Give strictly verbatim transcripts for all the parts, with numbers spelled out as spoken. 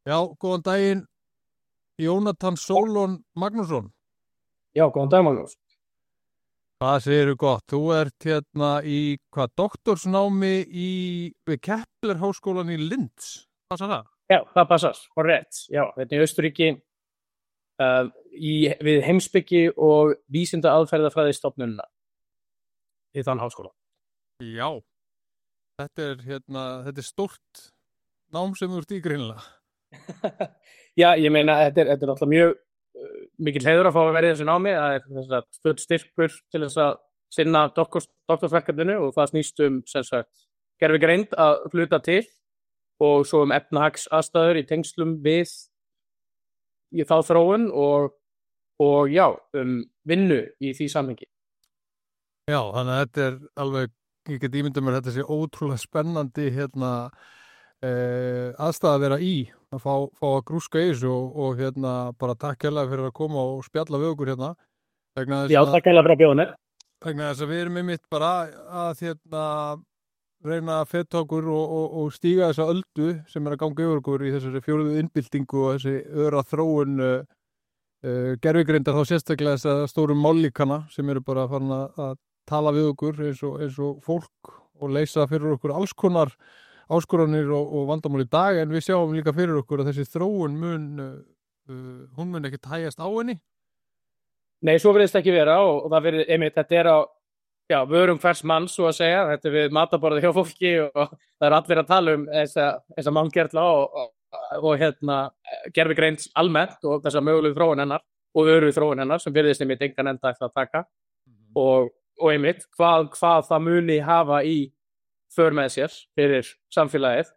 Já, góðan daginn, Jónatan Sólon Magnússon. Já, góðan dag, Magnús. Hvað segirðu gott? Þú ert hérna í hvað doktorsnámi í við Kepler háskólan í Linz. Hvað sagði það? Já, það passar, og rétt. Já, þetta er í Austurríki uh, í, við heimspeki og vísinda aðferðafræði stofnunina í þann háskóla. Já, þetta er hérna, þetta er stórt nám sem þú ert í greinilega. Já, ég meina, þetta er, þetta er náttúrulega mjög uh, mikill heiður að fá að vera í þessu námi. Það er þess að stödd styrkur til þess að sinna doktors, doktorsverkefninu og það snýst um sem sagt gervigreind að hluta til og svo um efnahagsaðstæður í tengslum við í þá þróun og, og já, um vinnu í því samhengi. Já, þannig að þetta er alveg, ég get ímyndað mér að þetta sé ótrúlega spennandi hérna eh, aðstæða að vera í, að fá, fá að grúska í þessu og, og hérna bara takk hérlega fyrir að koma og spjalla við okkur hérna. Vegna þess Já, að- takk hérlega fyrir að bjóða mér. vegna þess að við erum einmitt bara að hérna reyna að feta okkur og, og, og stíga þessa öldu sem er að ganga yfir okkur í þessari fjóruðu innbyltingu og þessi öra þróun uh, uh, gervigreindar þá sérstaklega þess að stórum mállíkana sem eru bara farin að, að tala við okkur eins og, eins og fólk og leysa fyrir okkur alls konar áskoranir og, og vandamál í dag, en við sjáum líka fyrir okkur að þessi þróun mun uh, uh, hún mun ekki tæjast á henni. Nei, svo virðist ekki vera og, og það virðist, einmitt, þetta er á já, vörum hvers manns, svo að segja, þetta er við mataborðið hjá fólki og það er allir að tala um þessa, þessa manngerla og, og, og hérna gervigreind almennt og þessa mögulegu þróun hennar og öru þróun hennar sem virðist einmitt engan enda eftir að taka mm-hmm. og, og einmitt hvað, hvað það muni hafa í för með sér fyrir samfélagið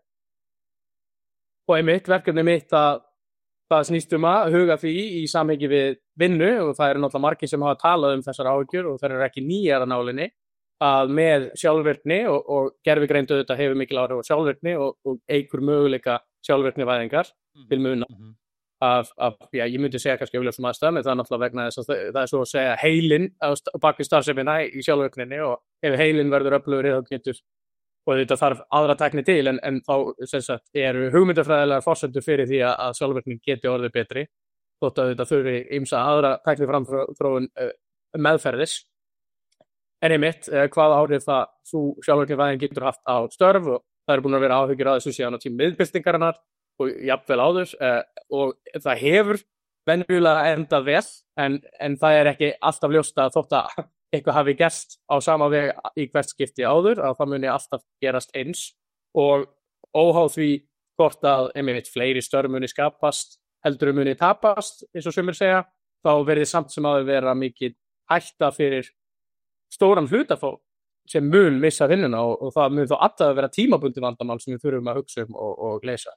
og einmitt verkefni mitt að það snýst um að huga því í samhengi við vinnu og það eru náttúrulega margir sem hafa talað um þessar áhyggjur og það eru ekki nýjar að nálinni að með sjálfvirkni og, og gervigreind auðvitað hefur mikil áhrif á sjálfvirkni og, og eigur möguleika sjálfvirknivæðingar mm-hmm. til muna mm-hmm. af, af, já, ég myndi segja kannski auðvitað sem aðstæðum en það er náttúrulega vegna þess að það, það er svo að segja heilin bak við starfsemina í sjálfvirkninni og ef heilin verður öflugur þá getur og þetta þarf aðra tækni til en, en þá sem sagt, eru hugmyndafræðilegar forsendur fyrir því að, að sjálfvirknin geti orðið betri þótt að þetta þurfi ýmsa aðra tækni framþróun uh, meðferðis en einmitt uh, hvað áhrif það svo sjálfvirknivæðin getur haft á störf og það eru búin að vera áhyggjur á þessu síðan á tíma miðbyltingarinnar og jafnvel áður uh, og það hefur venjulega endað vel en, en það er ekki alltaf ljóst að þótt að eitthvað hafi gerst á sama veg í hvert skipti áður að það muni alltaf gerast eins og óháð því hvort að einmitt fleiri störf muni skapast heldur muni tapast eins og sumir segja þá verði samt sem áður vera mikið hætta fyrir stóran hlutafólk sem mun missa vinnuna og, og það mun þá alltaf vera tímabundi vandamál sem við þurfum að hugsa um og, og leysa.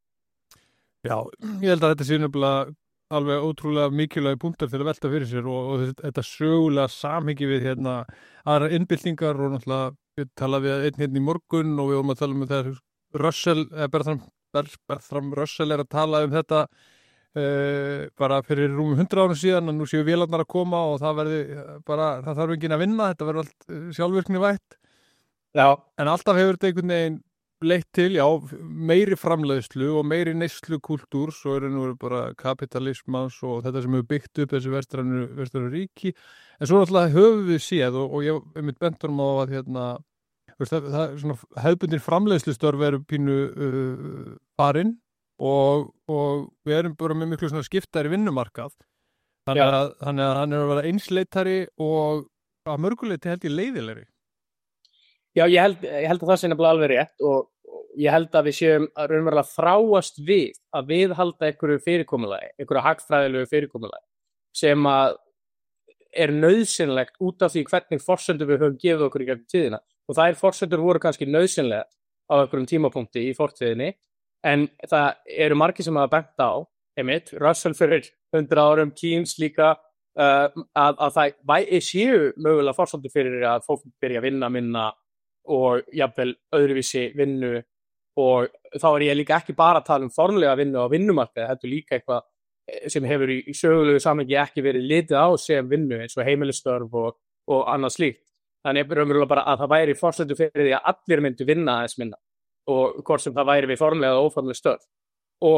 Já, ég held að þetta sé nefnilega alveg ótrúlega mikilvægi punktar til að velta fyrir sér og, og þetta sögulega samhengi við hérna aðra innbyltingar og náttúrulega við talaðum við einn hérna í morgun og við vorum að tala um þegar Russell, eða Bertram, Bertram Russell er að tala um þetta uh, bara fyrir rúmum hundrað árum síðan að nú séu vélarnar að koma og það verði bara, það þarf enginn að vinna, þetta verður allt sjálfvirkni vætt. Já. En alltaf hefur þetta einhvern veginn leitt til, já, meiri framleiðslu og meiri neyslukultúr, svo er nú bara kapitalismans og þetta sem hefur byggt upp þessi vestrænu, vestrænu ríki. En svo náttúrulega höfum við séð og, og ég hef mitt bentunum á að hérna, veist, það, það er svona hefðbundin framleiðslustörf eru pínu uh, farin og, og við erum bara með miklu svona skiptari vinnumarkað. Þannig að, þannig að hann er að vera einsleitari og að mörguleiti held ég leiðilegri. Já, ég held, ég held að það sé nefnilega alveg rétt og, og ég held að við séum að raunverulega þráast við að viðhalda einhverju fyrirkomulagi, einhverju hagfræðilegu fyrirkomulagi sem að er nauðsynlegt út af því hvernig forsendur við höfum gefið okkur í gegnum tíðina og þær forsendur voru kannski nauðsynlega á einhverjum tímapunkti í fortíðinni en það eru margir sem hafa bent á, einmitt, Russell fyrir hundrað árum, Keynes líka uh, að, að það séu mögulega forsendur fyrir að fólk byrja að vinna minna og jafnvel öðruvísi vinnu og þá er ég líka ekki bara að tala um formlega vinnu á vinnumarkaði, þetta er líka eitthvað sem hefur í, í sögulegu samhengi ekki verið litið á sem vinnu eins og heimilistörf og, og annað slíkt. Þannig er raunverulega bara að það væri forsendur fyrir því að allir myndu vinna aðeins minna og hvort sem það væri við formlega og óformlega störf. Og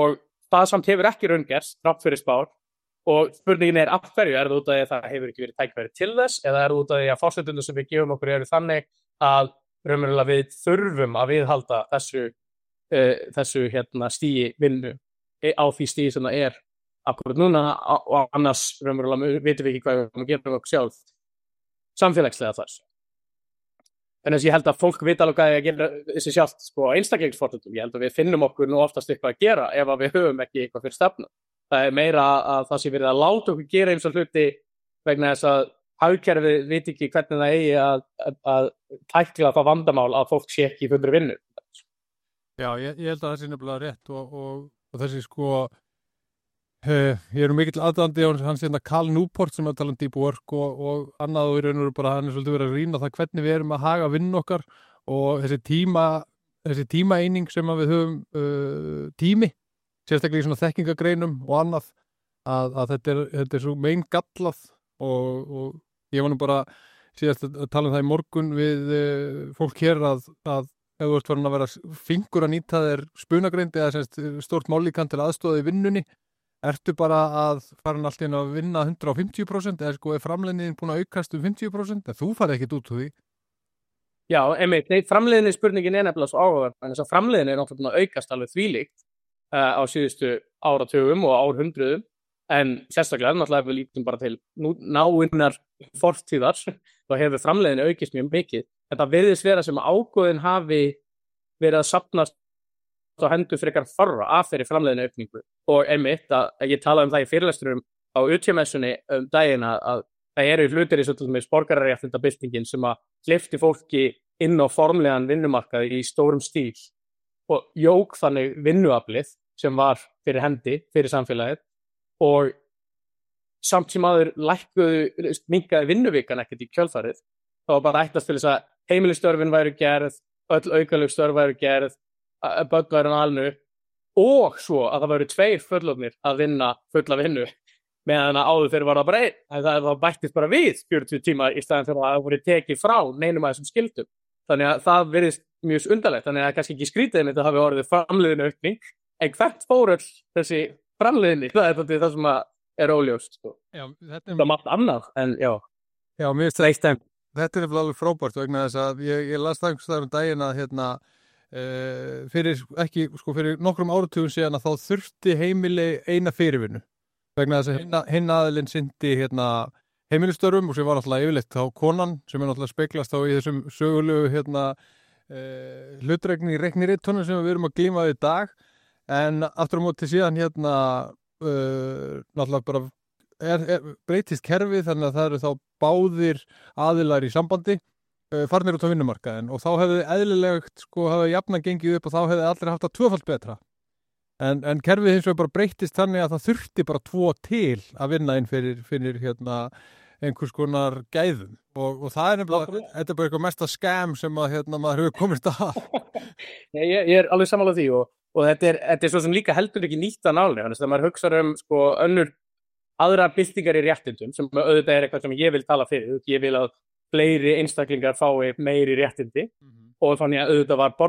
það samt hefur ekki raungerst, þrátt fyrir spár, og spurningin er af hverju, er það út af því að það hefur ekki verið tækifæri til þess, eða er það út af því að forsendurnar sem við gefum okkur eru þannig að raunverulega við þurfum að viðhalda þessu, uh, þessu hérna, stíi vinnu á því stíi sem það er akkurat núna, og annars raunverulega vitum við ekki hvað við gerum okkur sjálf samfélagslega þar. En þess að ég held að fólk vita alveg hvað að gera þessi sjálft sko, einstaklingsfortundum. Ég held að við finnum okkur nú oftast eitthvað að gera ef að við höfum ekki eitthvað fyrir stefnu. Það er meira að það sé verið að láta okkur gera eins og hluti vegna þess að hagkerfið viti ekki hvernig það eigi að, að, að tækla það vandamál að fólk sé ekki í fullri vinnu. Já, ég, ég held að það sé nefnilega rétt og, og, og þessi sko Uh, ég er mikill aðdandi á hans hérna Cal Newport sem er að tala um deep work og, og annað og í raun og veru bara hann er svolítið verið að rýna það hvernig við erum að haga vinn okkar og þessi tíma þessi tímaeining sem við höfum uh, tími, sérstaklega í svona þekkingagreinum og annað að, að þetta, er, þetta er svo mein gallað og, og ég var nú bara síðast að tala um það í morgun við uh, fólk hér að, að ef þú ert farin að vera flinkur að nýta þér spunagreind eða semst stórt málíkan til aðstoða í vinnunni. Ertu bara að fara allt inn að vinna hundrað og fimmtíu prósent eða sko er framleiðnin búin að aukast um fimmtíu prósent en þú farið ekkert út úr því? Já, einmitt, nei, framleiðinni spurningin er nefnilega svo áhugaverð, en þess að framleiðinni er náttúrulega búin að aukast alveg þvílíkt uh, á síðustu áratugum og árhundruðum, en sérstaklega náttúrulega ef við lítum bara til náinnar fortíðar, þá hefur framleiðinni aukist mjög mikið, en það virðist vera sem ágóðin hafi verið að safnast á hendur frekar farra af þeirri framleiðinni aukningu og einmitt að, að ég talaði um það í fyrirlesturum á U T M-messunni um daginn að, að það eru hlutir í svona með borgararéttindabyltingin sem að hleypti fólki inn á formlegan vinnumarkaði í stórum stíl og jók þannig vinnuaflið sem var fyrir hendi, fyrir samfélagið og samt sem aður lækkuðu, minnkaði vinnuvikan ekkert í kjölfarið, þá var bara ætlast til þess að heimilistörfin væru gerð, öll aukalög störf væru gerð, börn væru alnu og svo að það væru tveir fullorðnir að vinna fulla vinnu meðan að áður þeir var að bara einn, það var bættist bara við fjörutíu tíma í staðan fyrir að það voru tekið frá neinum að þessum skildum. Þannig að það virðist mjög undarlegt, þannig að það er kannski ekki skrítið með þetta hafi orðið framleiðinu aukning, en hvert fór öll þessi framleiðinni, það er það sem er óljóst. Sko. Já, þetta er... Það er margt annað, en já. Já, mér finnst það, þetta er alveg frábært vegna þess að ég, ég las það einhvers staðar um daginn að hérna Uh, fyrir, ekki, sko, fyrir nokkrum áratugum síðan að þá þurfti heimili eina fyrirvinnu vegna þess að hinna, hinn aðilinn syndi hérna, heimilistörfum og sem var náttúrulega yfirleitt þá konan sem er náttúrulega speglast þá í þessum sögulegu hérna, uh, hlutregni í reiknirittunum sem við erum að glíma við í dag en aftur á móti síðan hérna uh, náttúrulega bara er, er, breytist kerfið þannig að það eru þá báðir aðilar í sambandi farnir út á vinnumarkaðin og þá hefði eðlilegt sko hefði jafnan gengið upp og þá hefði allir haft það tvöfalt betra en, en kerfið hins vegar bara breyttist þannig að það þurfti bara tvo til að vinna inn fyrir, fyrir hérna einhvers konar gæðum og, og það er nefnilega, þetta er bara eitthvað mesta skam sem að hérna maður hefur komist að ég, ég er alveg sammála því og, og þetta, er, þetta er svo sem líka heldur ekki nýtt að náli þannig að maður hugsa um sko önnur aðra byltingar í réttindum sem auðvitað er eitthvað sem ég vil tala fyrir, ég vil að fleiri einstaklingar fái meiri réttindi mm-hmm. og þannig að auðvitað var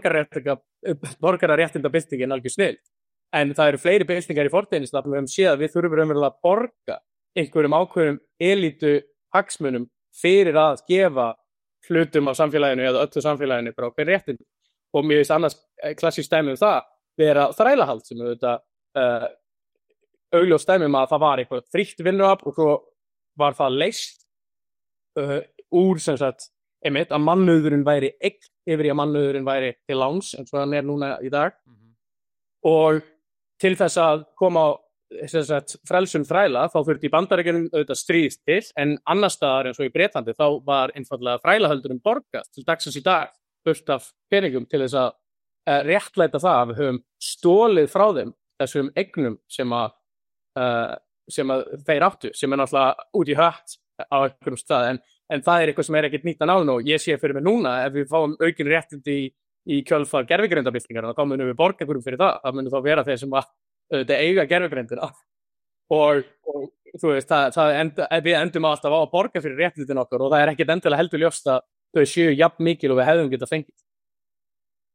borgararéttindabyltingin algjör snill. En það eru fleiri byltingar í fortíðinni sem við höfum séð að við þurfum raunverulega að borga einhverjum ákveðnum elítu hagsmunum fyrir að gefa hlutum af samfélaginu eða öllu samfélaginu bara ákveðin réttindi. Og mér finnst annars klassískt dæmi um það vera þrælahald sem auðvitað uh, augljós dæmi um að það var eitthvað frítt vinnuafl og svo var það leyst Uh, úr sem sagt einmitt að mannauðurinn væri eign yfir í að mannauðurinn væri til láns eins og hann er núna í dag mm-hmm. og til þess að koma á sem sagt frelsun þræla þá þurfti í Bandaríkjunum auðvitað stríðst til en annars staðar eins og í Bretlandi þá var einfaldlega þrælahöldurinn borgast til dagsins í dag fullt af peningum til þess að uh, réttlæta það að við höfum stólið frá þeim þessum eignum sem að uh, sem að þeir áttu sem er náttúrulega út í hött á einhverjum stað, en, en það er eitthvað sem er ekkert nýtt að nána og ég sé fyrir mig núna ef við fáum aukin réttindi í, í kjölfar gervigrindabyltingar, þá munum við borga einhverjum fyrir það, það munum þá vera þeir sem að uh, eiga gervigrindina og, og þú veist, það, það enda, við endum alltaf á að borga fyrir réttindin okkar og það er ekkert endilega heldur ljóst að þau séu jafn mikil og við hefðum getað fengið.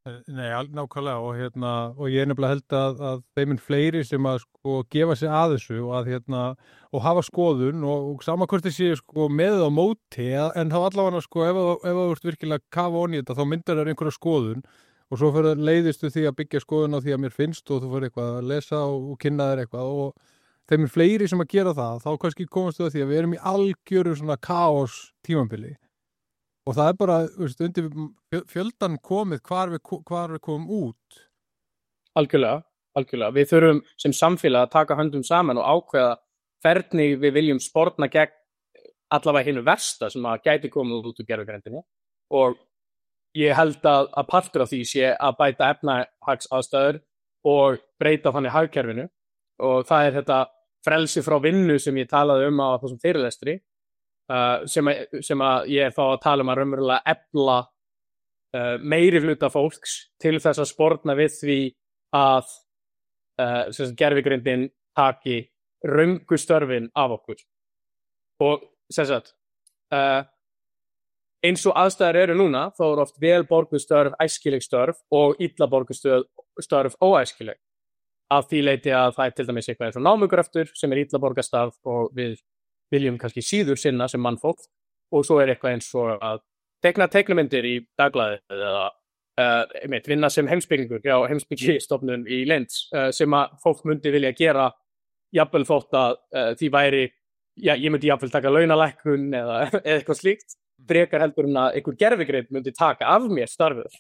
Nei, nákvæmlega og hérna og ég er nefnilega held að, að þeim er fleiri sem að sko gefa sig að þessu og að hérna og hafa skoðun og, og sama hvort þið séu sko með á móti en þá allavega sko ef, ef þú ert virkilega kafa onni þetta þá myndar þér einhverja skoðun og svo fyrir leiðistu því að byggja skoðun á því að mér finnst og þú fyrir eitthvað að lesa og, og kynna þér eitthvað og þeim er fleiri sem að gera það þá kannski komast þú að því að við erum í algjöru svona kaos tímabili. Og það er bara, veist, undir fjöldan komið hvar við, hvar við komum út. Algjörlega, algjörlega. Við þurfum sem samfélag að taka höndum saman og ákveða hvernig við viljum sporna gegn allavega hinu versta sem að gæti komið út úr gervigreindinni. Og ég held að, að partur af því sé að bæta efnahagsaðstæður og breyta þannig hagkerfinu. Og það er þetta frelsi frá vinnu sem ég talaði um á þessum fyrirlestri. Uh, sem, að, sem að ég er þá að tala um að raunverulega efla uh, meiri hluta fólks til þess að sporna við því að uh, gervigreindin taki röngu störfin af okkur og sem sagt uh, eins og aðstæður eru núna þá eru oft vel borguð störf æskileg störf og illa borguð störf óæskileg af því leiti að það er til dæmis eitthvað eins og námugröftur sem er illa borgað starf og við viljum kannski síður sinna sem mannfólk og svo er eitthvað eins og að tekna teiknumyndir í dagblaði eða uh, einmitt, vinna sem heimspekingur hjá heimspekistofnun í Linz uh, sem að fólk myndi vilja gera jafnvel þótt að uh, því væri, já, ég myndi jafnvel taka launalækkun eða, eða eitthvað slíkt frekar heldur en að einhver gervigreind myndi taka af mér starfið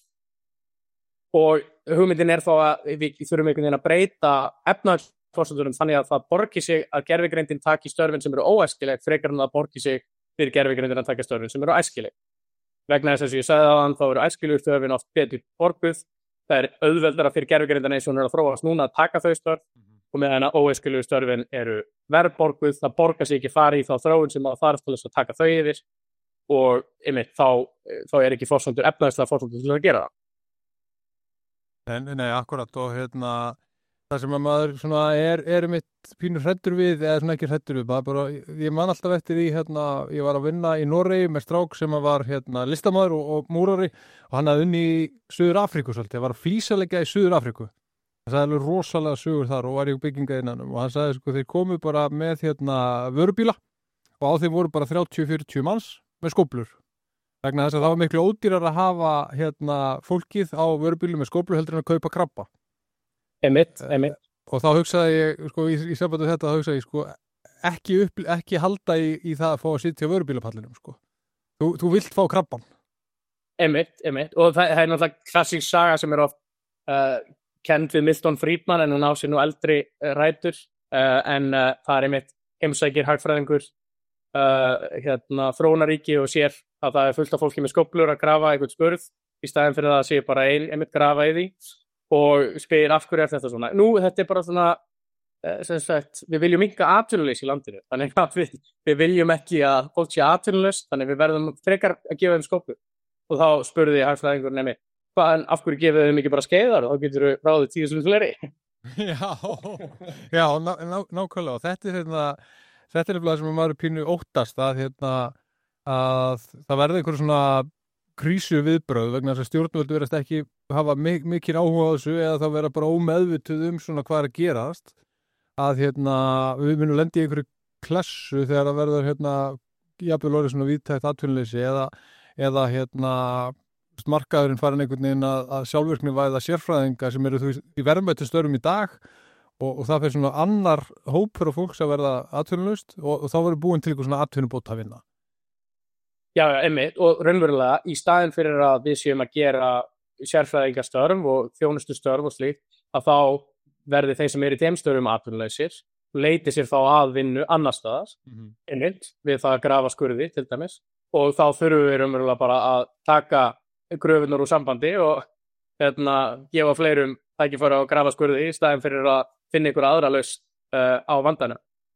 og hugmyndin er þá að við þurfum einhvern veginn að breyta efnahags forsendunum þannig að það borgi sig að gervigreindin taki störfin sem eru óæskileg frekar en að borgi sig fyrir gervigreindin að taka störfin sem eru æskileg. Vegna þess að ég sagði aðan þá eru æskilegur störfin oft betur borguð. Það er auðveldara fyrir gervigreindina eins og hún er að þróast núna að taka þau störf mm-hmm. og meðan að óæskilegur störfin eru verðborguð, það borgar sig ekki fara í þá þróun sem að þarf til þess að taka þau yfir og einmitt þá, þá er ekki forsendur efnahagslega forsendur til að gera það. Nei, nei, akkurat og hérna það sem að maður svona er, er mitt pínur hræddur við, eða svona ekki hræddur við, bara, ég man alltaf eftir því, hérna, ég var að vinna í Noregi með strák sem var hérna, listamaður og, og múrari og hann hafði unni í Suður Afríku svolítið, það var að flísalegja í Suður Afríku. Það sagði alveg rosalega sögur þar og var í byggingaðinanum og hann sagði sko þeir komu bara með hérna vörubíla og á þeim voru bara þrjátíu til fjörutíu manns með skóflur. Vegna þess að það var miklu ódýrar að hafa hérna fólkið á vörubílu með skóflur heldur en að kaupa krabba. Einmitt, einmitt. Og þá hugsaði ég, sko, í, í sambandi þetta, þá hugsaði ég, sko, ekki, upp, ekki halda í, í það að fá að sitja á vörubílapallinum, sko. Þú, þú vilt fá krabban. Einmitt, einmitt. Og það, það er náttúrulega klassísk saga sem er oft uh, kennd við Milton Friedman, en hún á sér nú eldri uh, rætur, uh, en uh, það er einmitt heimsækir hagfræðingur uh, hérna þróunaríki og sér að það er fullt af fólki með skóflur að grafa einhvern skurð, í staðinn fyrir það að sé bara ein, einmitt grafa í því. Og spyr af hverju er þetta svona. Nú, þetta er bara svona, sem sagt, við viljum minnka atvinnuleysi í landinu. Þannig að við, við viljum ekki að fólk sé atvinnulaust, þannig við verðum frekar að gefa þeim skóflur. Og þá spurði hagfræðingur nemi, hvað, en af hverju gefið þeim ekki bara skeiðar og þá getur við ráðið tíu sinni fleiri. Já, já, ná, ná, nákvæmlega. Þetta er hérna, þetta er nefnilega sem maður er pínu óttast að hérna, að það verði einhver svona krísu viðbrögð vegna þess að stjórnvöld verðast ekki hafa mik mikil áhuga á þessu eða þá vera bara ómeðvituð um svona hvað er að gerast að hérna við munum lendi í einhverju klassu þegar það verður hérna jafnvel orðið svona víðtækt atvinnuleysi eða, eða hérna markaðurinn farin einhvern veginn að, að sjálfvirkni væða sérfræðinga sem eru þú í verðmættu störfum í dag og, og það fyrir svona annar hópur af fólks að verða atvinnulaust og, og þá verður búin til eitthvað svona atvinnubót að vinna. Já, einmitt, og raunverulega í staðinn fyrir að við séum að gera sérfræðingastörf og þjónustustörf og slíkt, að þá verði þeir sem eru í þeim störfum atvinnulausir, leiti sér þá að vinnu annar staðar, mm-hmm. einmitt, við það að grafa skurði til dæmis, og þá þurfum við raunverulega bara að taka gröfunar úr sambandi og hérna, gefa fleirum tækifæri á að grafa skurði í staðinn fyrir að finna ykkur aðra lausn uh, á vandanum.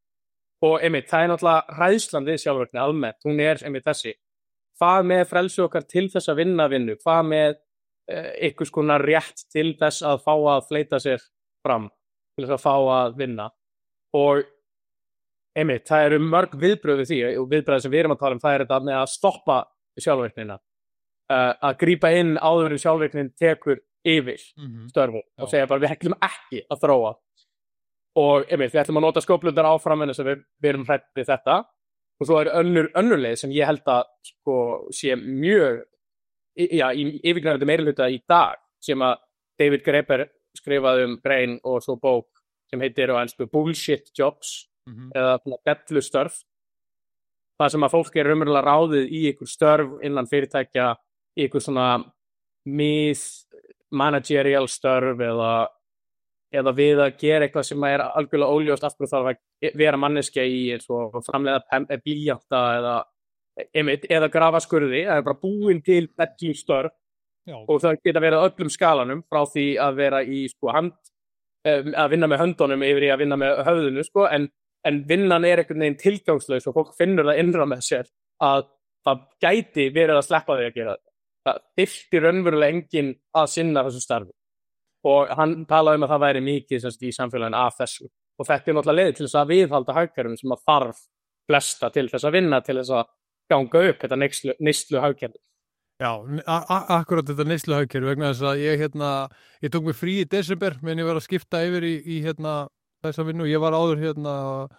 Og einmitt, það er náttúrulega hræðslan við sjálfvirkni almennt, hún er einmitt þessi. Hvað með frelsi okkar til þess að vinna vinnu? Hvað með eh, einhvers konar rétt til þess að fá að fleita sér fram, til þess að fá að vinna? Og einmitt, það eru mörg viðbröð við því, og viðbröð sem við erum að tala um, það er þetta með að stoppa sjálfvirknina. Uh, að grípa inn áður en sjálfvirknin tekur yfir Mhm. störfum Já. og segja bara við ætlum ekki að þróa og einmitt, við ætlum að nota skóplundar áfram en þess að við, við erum hrætt við þetta og svo er önnur, önnur leið sem ég held að sko, sé mjög já, í yfirgnæfandi meirihluta í dag sem að David Graeber skrifaði um grein og svo bók sem heitir á ensku Bullshit Jobs Mhm. eða bellustörf það sem að fólk er raunverulega ráðið í ykkur störf innan fyrirtækja í ykkur svona mið managerial störf eða, eða við að gera eitthvað sem er algjörlega óljóst af hverju þarf að vera manneskja í eins og framleiða blýanta eða, einmitt, eða grafa skurði það er bara búin til bellustörf Já. og það geta verið á öllum skalanum frá því að vera í sko, hand, að vinna með höndunum yfir í að vinna með höfðinu sko, en en vinnan er einhvern veginn tilgangslaus og fólk finnur það innra með sér að það gæti verið að sleppa því að gera þetta. Það þyrfti raunverulega enginn að sinna þessu starfi. Og hann talaði um að það væri mikið semst, í samfélaginu af þessu. Og þetta er náttúrulega leið til þess að viðhalda hagkerfum sem að þarf flesta til þess að vinna, til þess að ganga upp þetta neyslu, neyslu hagkerfi. Já, akkurat þetta neyslu hagkerfi vegna þess að ég, hérna, ég tók mig frí í desember meðan ég var að skipta yfir í, í hérna, þessa vinnu. Ég var áður hérna,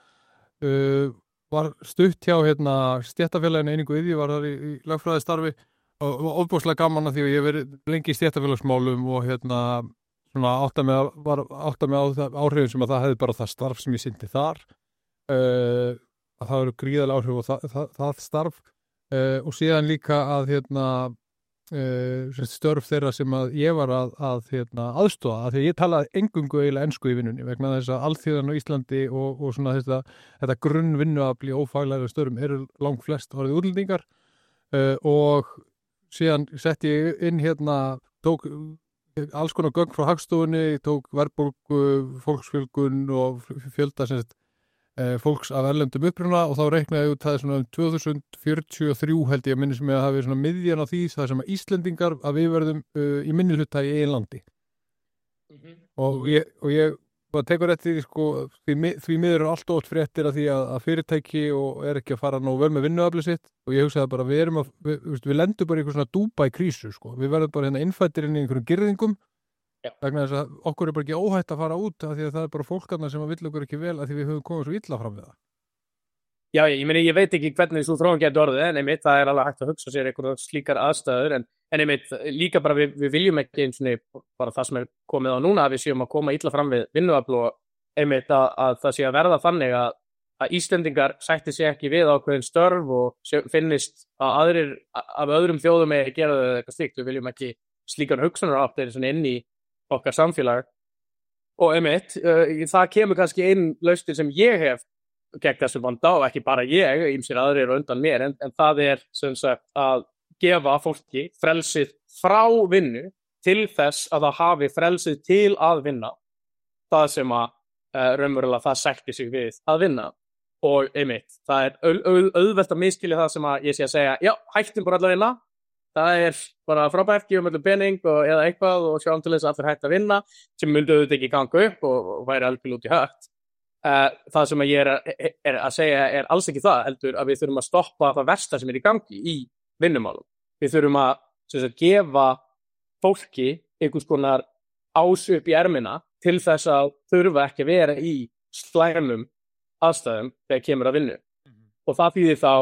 uh, var stutt hjá hérna, stéttafélaginu Einingu Iðju, var þar í, í lögfræðistarfi og, og ofbúslega gaman að því að ég hef verið lengi í stéttafélagsmálum og hérna, svona átta mig, var átta mig á það, áhrifin sem að það hefði bara það starf sem ég synti þar uh, að það eru gríðarlega áhrif og það, það, það starf uh, og síðan líka að hérna Uh, störf þeirra sem að ég var að, að hérna, aðstoða, að því að ég talaði engungu eiginlega ensku í vinnunni vegna þess að alþýðan á Íslandi og, og svona þetta, þetta grunnvinnuafli ófaglæra störfum eru langt flest orðið útlendingar uh, og síðan sett ég inn hérna, tók alls konar gögn frá Hagstofunni, tók verðbólgu, fólksfjölgun og fjölda sem sagt fólks af erlendum uppruna og þá reiknaði ég út það svona um tvö þúsund fjörutíu og þrjú held ég að minni sem ég hafi svona miðjan á því það sem að Íslendingar að við verðum uh, í minni hluta í eigin landi mm-hmm. og ég, og ég bara tekur eftir því sko því, því miður er allt ótt fréttir að því að, að fyrirtæki og er ekki að fara nóg vel með vinnuaflið sitt og ég hugsaði bara við erum að við, við lendum bara í eitthvað svona dúpa í krísu sko við verðum bara hérna innfættir inn í einhverjum girðingum Já. Vegna þess að okkur er bara ekki óhætt að fara út af því að það er bara fólkarna sem að vill okkur ekki vel af því við höfum komið svo illa fram við það. Já, ég meni, ég veit ekki hvernig þessu þróun getur orðið en einmitt, það er alveg hægt að hugsa sér einhverjum slíkar aðstæður en, en einmitt, líka bara við, við viljum ekki eins og bara það sem er komið á núna að við séum að koma illa fram við vinnuafl og einmitt að, að það sé að verða þannig að, að Íslendingar sætti sig ekki við ákveðin störf og finnist að aðrir af öðrum þjóðum er að gera það eitthvað slíkt, við viljum ekki slíkan hugsunarháttir inn í okkar samfélag og einmitt, uh, það kemur kannski einn lausnir sem ég hef gegn þessum vanda og ekki bara ég, ýmsir aðrir og undan mér, en, en það er sem sagt að gefa fólki frelsið frá vinnu til þess að það hafi frelsið til að vinna það sem að uh, raunverulega það sætti sig við að vinna og einmitt, það er au, au, auðvelt að miskilja það sem að ég sé að segja já, hættum bara allar að vinna það er bara frábært, gefum öllum pening og, eða eitthvað og sjáum til þess að allir hægt að vinna sem myndi auðvitað ekki ganga upp og, og væri alveg út í högt. Uh, það sem ég er, er, er að segja er alls ekki það heldur að við þurfum að stoppa það versta sem er í gangi í vinnumálum. Við þurfum að sagt, gefa fólki einhvers konar ás upp í ermina til þess að þurfa ekki að vera í slæmum aðstæðum þegar kemur að vinnu. Mm-hmm. Og það þýðir þá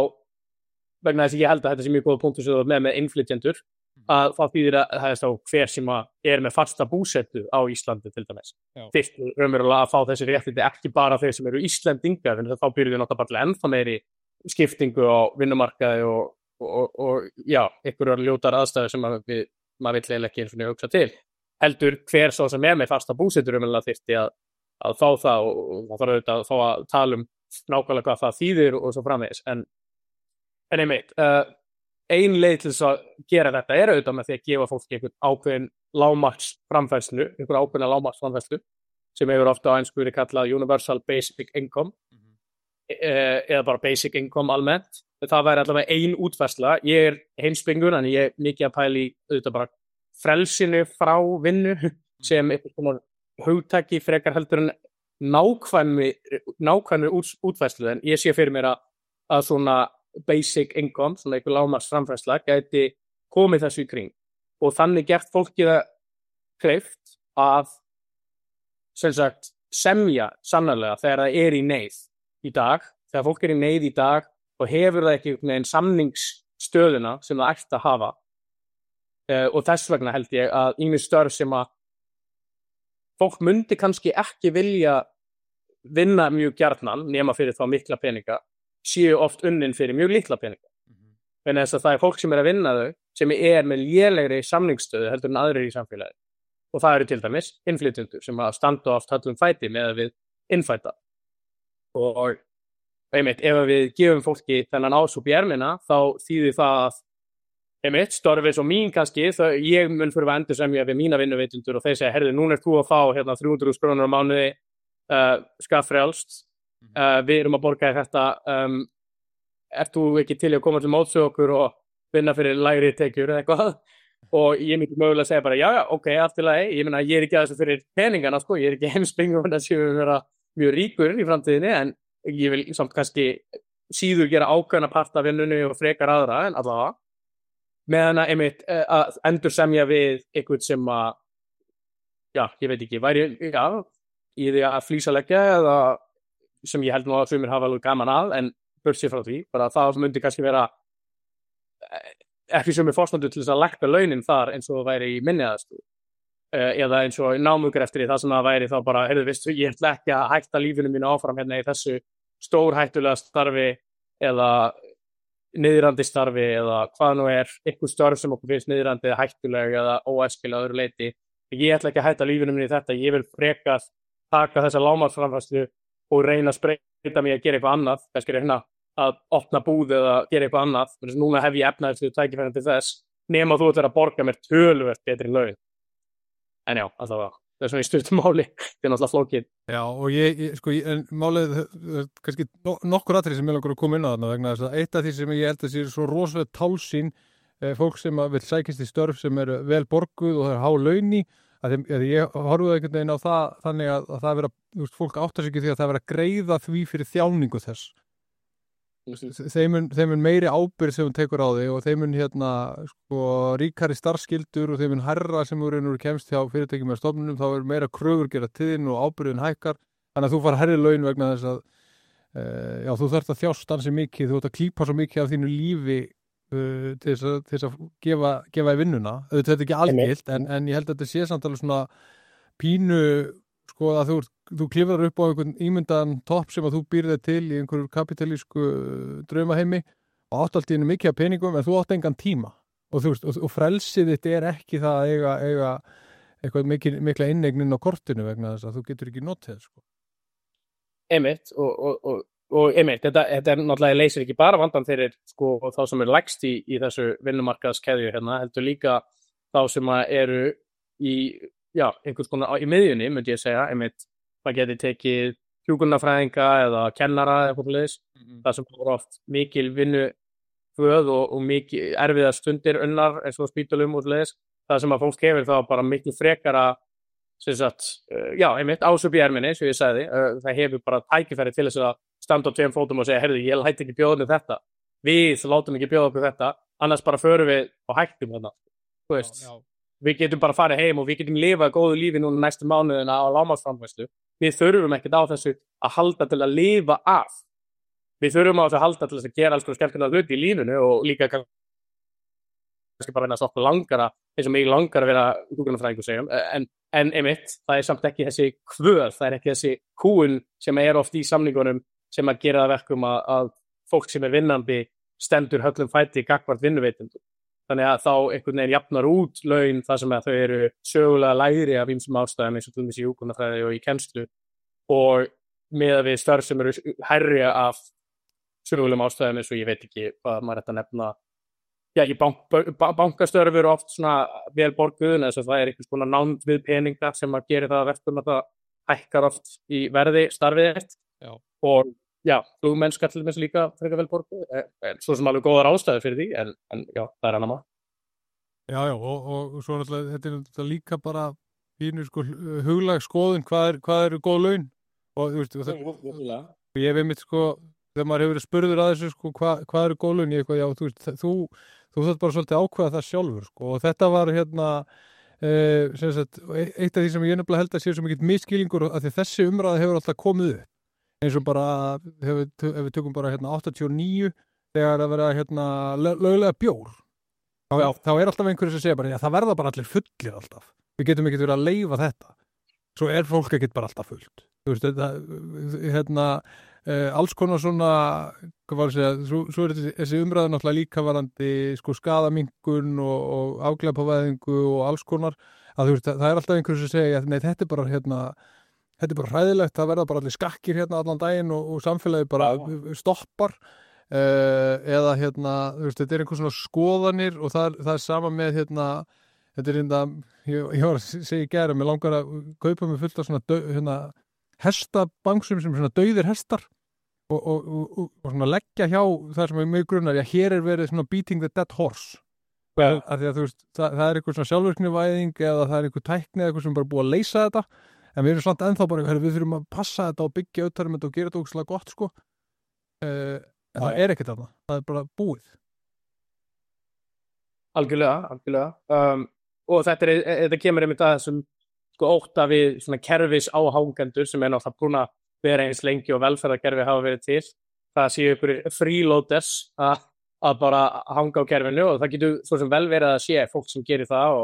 vegna þess að ég held að þetta sé mjög góða punktur sem þú með með innflytjendur að það þýðir að það er þá hver sem er með fasta búsettu á Íslandi til dæmis. Fyrst raunverulega að fá þessi réttindi ekki bara þeir sem eru Íslendingar en þá byrjuðu náttúrulega ennþá meiri skiptingu á vinnumarkaði og, og, og, og já, einhverjar ljótar aðstæður sem við, maður vill eiginlega ekki eins og hugsa til. Heldur hver svo sem er með fasta búsettu raunverulega þyrfti að, að fá það og, og það þarf auðvitað að fá að tala um nákvæmlega hvað það þýðir og svo framvegis en En einmitt, uh, ein leið til þess að gera þetta er auðvitað með því að gefa fólki einhvern ákveðin lágmarksframfærslu, einhvern ákveðina lágmarksframfærslu sem hefur ofta á ensku verið kallað Universal Basic Income mm-hmm. e eða bara Basic Income almennt. Það væri allavega ein útfærsla. Ég er heimsbyggur en ég er mikið að pæla í auðvitað bara frelsinu frá vinnu sem einhvers konar hugtaki frekar heldur en nákvæmni, nákvæmni út, útfærslu en ég sé fyrir mér að, að svona basic income, svona einhver lágmarks framfærsla gæti komið þessu í kring og þannig gert fólki það kleift að sem sagt semja sannarlega þegar það er í neyð í dag, þegar fólk er í neyð í dag og hefur það ekki einhvern veginn samningsstöðuna sem það ætti að hafa uh, og þess vegna held ég að ýmis störf sem að fólk myndi kannski ekki vilja vinna mjög gjarnan nema fyrir þá mikla peninga séu oft unnin fyrir mjög litla peninga mm-hmm. en þess að það er fólk sem er að vinna þau sem er með lélegri samningsstöðu heldur en aðrir í samfélagi og það eru til dæmis innflytjendur sem að standa oft höllum fæti með að við innfæta og einmitt, ef við gefum fólki þennan ásúp í ermina þá þýðir það að einmitt, störfið svo mín kannski þá ég mun fyrir að endur semja við mína vinnuveitundur og þeir segja, herðu, núna er þú að fá hérna þrjú hundruð þúsund krónur á mánuði uh, skattfrjálst uh, við erum að borga í þetta um, ert þú ekki til að koma til mótsög okkur og vinna fyrir lægri tekjur eða eitthvað og ég myndi mögulega að segja bara já, já, ok, allt í lagi, ég meina ég er ekki að þessu fyrir peningana sko, ég er ekki heimsbyggjum að séu vera mjög ríkur í framtíðinni en ég vil samt kannski síður gera ákveðna part af vinnunni og frekar aðra en allavega meðan að einmitt að endur semja við eitthvað sem að já, ég veit ekki, væri já, í því að flísaleggja eða sem ég held nú að sumir hafa alveg gaman að en burt sér frá því, bara það myndi kannski vera ekki sem er fórstandur til þess að lækka launin þar eins og það væri í minni aðstöðu uh, eða eins og námugur eftir því það sem það væri þá bara, heyrðu, veistu, ég ætla ekki að hætta lífinu mínu áfram hérna í þessu stórhættulega starfi eða niðrandi starfi eða hvað nú er einhver störf sem okkur finnst niðrandi eða hættulega eða óæskilega öðru leiti ég ætla ekki að hætta lífinu mínu í þetta ég vil frekar taka þessa lágmarksframfærslu og reyna að spreyta mig að gera eitthvað annað kannski reyna að opna búð eða gera eitthvað annað þannig að núna hef ég efnaðist til tækifærin til þess nema þú ætlar að borga mér töluvert betri laun en já, allavega það er svona í stuttum máli þetta er náttúrulega flókið Já, og ég, ég sko, ég, en málið kannski no, nokkur atrið sem ég langar að koma inn á þarna vegna þess að eitt af því sem ég held að sé svo rosalega tálsýn eh, fólk sem vil sækist í störf sem eru vel borguð og það er há launi að, að ég horfði einhvern veginn á það þannig að, að það vera, þú veist, fólk áttar sig ekki því að það vera að greiða því fyrir þjálningu þess þeim mun, þeim mun meiri ábyrgð sem hún tekur á þig og þeim mun hérna sko ríkari starfskildur og þeim mun hærra sem þú reynur kemst hjá fyrirtækjum með stofnunum þá er meira kröfur gera tíðin og ábyrgðin hækkar þannig að þú fara hærri laun vegna þess að e, já þú þarft að þjást ansi mikið þú þarft að klípa svo mikið af þínu lífi uh, til þess að, til þess að gefa, gefa í vinnuna þetta er ekki algilt en, en ég held að þetta sé samt alveg svona pínu sko að þú, þú klifrar upp á einhvern ímyndaðan topp sem að þú býrðir til í einhverju kapitalísku draumaheimi og átt allt í henni mikið af peningum en þú átt engan tíma og þú veist, og, og frelsið þitt er ekki það að eiga, eiga eitthvað mikil, mikla innegnin á kortinu vegna þess að þú getur ekki notið sko. Einmitt og, og, og, og einmitt, þetta, þetta er náttúrulega leysir ekki bara vandan fyrir sko þá sem er lægst í, í þessu vinnumarkaðskeðju hérna, heldur líka þá sem að eru í já, einhvers konar í miðjunni, myndi ég segja, einmitt, það geti tekið hjúkrunarfræðinga eða kennara eða eitthvað leis, mm-hmm. það sem voru oft mikil vinnu föð og, og mikil erfiða stundir unnar eins og spítulum og leis, það sem að fólk hefur þá bara mikil frekara, sem sagt, uh, já, einmitt, ásöp í erminni, sem ég sagði, uh, það hefur bara tækifæri til þess að standa á tveim fótum og segja, heyrðu, ég hætti ekki bjóða með þetta, við látum ekki bjóða okkur þetta, annars bara förum við og hættum þarna, þú veist. Já, já. Við getum bara farið heim og við getum lifað góðu lífi núna næstu mánuðina á lágmarksframfærslu. Við þurfum ekkert á þessu að halda til að lifa af. Við þurfum á þessu að halda til þess að gera alls konar skemmtilega hluti í lífinu og líka kannski bara reyna að stoppa langara, eins og mig langar að vera hjúkrunarfræðingur segjum, en, en einmitt, það er samt ekki þessi kvöð, það er ekki þessi kúun sem er oft í samningunum sem að gera það verkum að, að fólk sem er vinnandi stendur höllum fæti gagnvart vinnuveitendum. Þannig að þá einhvern veginn jafnar út laun þar sem að þau eru sögulega lægri af ýmsum ástæðum eins og til dæmis í hjúkrunarfræði og í kennslu og með við störf sem eru hærri af sögulegum ástæðum eins og ég veit ekki hvað maður ætti að nefna já, í bank, bankastörf eru oft svona vel borguð þess að það er einhvers konar nánd við peninga sem að gera það að verkum að það hækkar oft í verði starfið eitt og já, flugmennska til þess líka frekar vel borguð, en svo sem alveg góðar ástæður fyrir því, en, en já, það er annar maður. Já, já, og, og svo náttúrulega, þetta er náttúrulega líka bara pínu sko huglag skoðun, hvað er, hvað eru góð laun? Og þú veist, og það, og ég veit mitt sko, þegar maður hefur verið spurður að þessu sko, hvað, hvað eru góð laun? Ég eitthvað, já, þú veist, þú, þú þarf bara svolítið ákveða það sjálfur sko, og þetta var hérna, uh, sem sagt, eitt af því sem ég nefnilega held að sé svo mikill miskilningur að því þessi umræða hefur alltaf komið upp eins og bara, ef við, ef við tökum bara hérna áttatíu og níu þegar að vera hérna löglega bjór þá, já, þá er alltaf einhverju sem segja bara, já, það verða bara allir fullir alltaf, við getum ekki verið að leyfa þetta, svo er fólk ekkert bara alltaf fullt, þú veist, þetta hérna, uh, alls konar svona hvað var að segja, svo, svo er þessi, þessi umræða náttúrulega líka varandi sko skaðaminnkun og, og afglæpavæðingu og alls konar, að þú veist, það er alltaf einhverju sem segja, nei, þetta er bara hérna, þetta er bara hræðilegt, það verða bara allir skakkir hérna allan daginn og, og samfélagi bara stoppar Uh, eða hérna, þú veist, þetta er einhver svona skoðanir og það er, það er sama með hérna, þetta er hérna ég, ég var að segja í gæra, mér langar að kaupa mig fullt af svona dau, hérna, hestabangsum sem svona dauðir hestar og, og, og, og svona leggja hjá það sem er mjög grunnar, já, hér er verið svona beating the dead horse well. Af því að þú veist, það, það er einhver svona sjálfvirknivæðing eða það er einhver tækni eða eitthvað sem er bara búið að leysa þetta, en við erum samt ennþá bara, við þurfum að passa þetta og byggja auðvitaðum þetta og gera þetta ógeðslega gott, sko uh, en það er ekkert annað, það er bara búið. Algjörlega, algjörlega. Um, og þetta, er, þetta kemur einmitt að þessum sko, ótta við svona kerfis áhangendur sem er náttúrulega búin að vera eins lengi og velferðarkerfi hafa verið til. Það séu ykkur freeloaders að, að bara hanga á kerfinu og það getur svo sem vel verið að sé fólk sem gerir það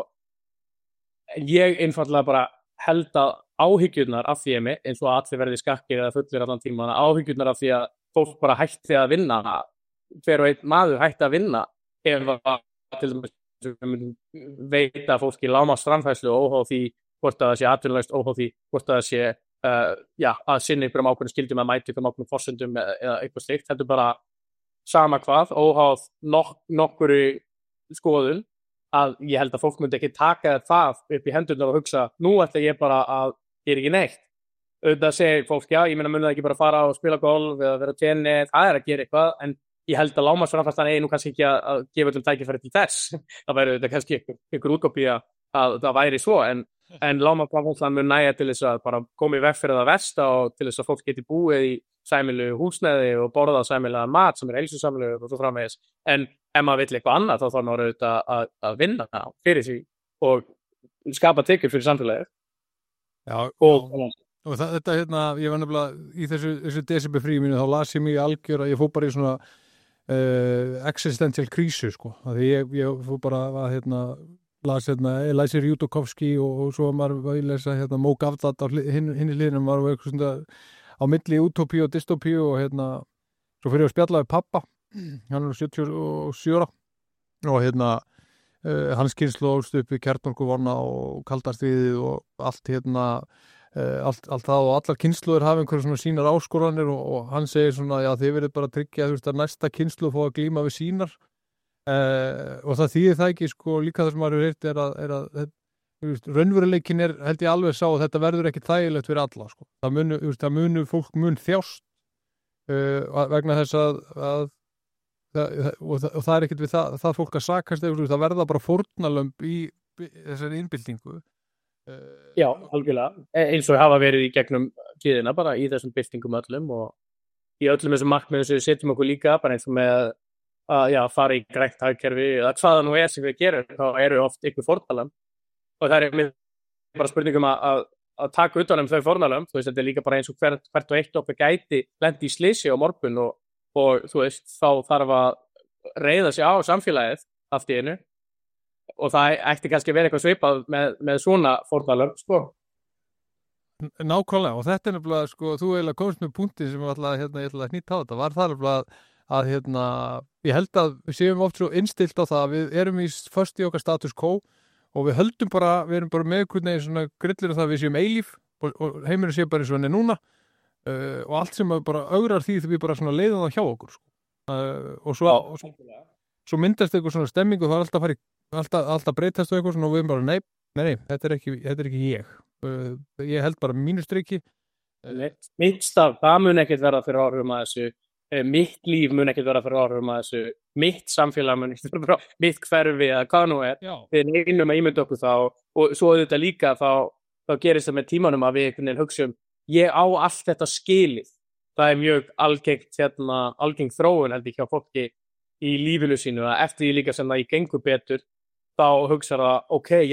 og ég einfallega bara held að áhyggjurnar af því emi, eins og að allir verði skakkir eða fullir allan tíma, áhyggjurnar af því að fólk bara hætti að vinna, hver og einn maður hætti að vinna ef að til dæmis veita fólki lágmarksframfærslu óháð því hvort að það sé atvinnulaust, óháð því hvort að það sé uh, já, að sinna einhverjum ákveðnum skyldum að mæta einhverjum ákveðnum forsendum eða, eða eitthvað slíkt, þetta er bara sama hvað, óháð nok nokkuru skoðun að ég held að fólk myndi ekki taka það upp í hendurnar og hugsa, nú ætla ég bara að gera ekki neitt. Auðvitað segir fólk, já, ég meina mun það ekki bara fara og spila golf eða vera á tenni, það er að gera eitthvað, en ég held að lágmarksframfærslan eigi nú kannski ekki að, að gefa öllum tækifæri til þess. Það væri auðvitað kannski einhver, einhver útkopía að það væri svo, en, en lágmarksframfærslan mun nægja til þess að bara koma í veg fyrir það versta og til þess að fólk geti búið í sæmilegu húsnæði og borðað sæmilega mat sem er heilsusamlegur og svo framvegis. En ef maður vill eitthvað annað þá þarf maður auðvitað að, að vinna fyrir því og skapa tekjur fyrir samfélagið. Já, og já. Og það, þetta hérna, ég var nefnilega í þessu, þessu desibefríu mínu, þá las ég mig algjör að ég fór bara í svona uh, existential krísu, sko, að því ég, ég fór bara að, hérna, las, hérna, Eliezer Yudkowsky og, og svo var ég að lesa, hérna, Mo Gavdat á hinn hinn í hliðinum, var eitthvað svona á milli utopíu og dystopíu og, hérna, svo fyrir ég að spjalla við pappa, hann er sjötíu og sjö ára og, hérna, uh, hans kynslóð ólst upp við kjarnorkuvona og kaldarstríðið og allt, hérna, Uh, allt, allt það og allar kynslóðir hafa einhverjum svona sínar áskoranir og, og hann segir svona, já, þið verið bara að tryggja þú veist að næsta kynslóð fá að glíma við sínar uh, og það þýðir það ekki sko líka það sem maður hefur heyrt er að, er að veist, raunveruleikin er held ég alveg sá að þetta verður ekki þægilegt fyrir alla sko, það munu, veist, það munu fólk mun þjást uh, vegna þess að, að það, og, það, og það er ekkert við það, það fólk að sakast eða það verða bara fórnarlömb í, í þessari innbyltingu. Já, algjörlega, eins og hafa verið í gegnum tíðina bara í þessum byltingum öllum og í öllum þessum markmiðum sem við setjum okkur líka, bara eins og með að já, fara í grænt hagkerfi eða hvaða nú er sem við gerum, þá eru oft ykkur fórnarlömb og það er bara spurningum að, að, að taka utan um þau fórnarlömb, þú veist, þetta er líka bara eins og hvert, hvert og eitt okkar gæti lendi í slysi á morgun og, og þú veist, þá þarf að reiða sig á samfélagið allt í einu og það ætti kannski að vera eitthvað svipað með, með svona fórnarlömb, sko. Nákvæmlega, og þetta er nefnilega, sko, þú eiginlega komst með punkti sem ég ætla, hérna, ég ætla að hnýta á þetta, var það nefnilega að, að, hérna, ég held að við séum oft svo innstilt á það að við erum í först í okkar status quo og við höldum bara, við erum bara með einhvern veginn svona grillir á það að við séum eilíf og, og heimurinn sé bara eins og hann er núna uh, og allt sem bara augrar því þegar við bara svona leiðum það hjá okkur, sko. Uh, og svo, og svo, svo myndast eitthvað svona stemming og það er alltaf að fara í alltaf, alltaf breytast og eitthvað svona og við erum bara, nei, nei, nei, þetta er ekki, þetta er ekki ég. Uh, ég held bara mínu striki. Mitt staf, það mun ekkert verða fyrir áhrifum að þessu, uh, mitt líf mun ekkert verða fyrir áhrifum að þessu, mitt samfélag mun ekkert verða fyrir áhrifum, mitt hverfi eða hvað nú er, Já. Við neinum að ímynda okkur þá og svo auðvitað líka þá, þá gerist það með tímanum að við einhvern veginn hugsa um, ég á allt þetta skilið, það er mjög algengt, hérna, algengt þróun held ég hjá fólki í lífinu sínu að eftir því líka sem það í gengur betur þá hugsa það, ok, já,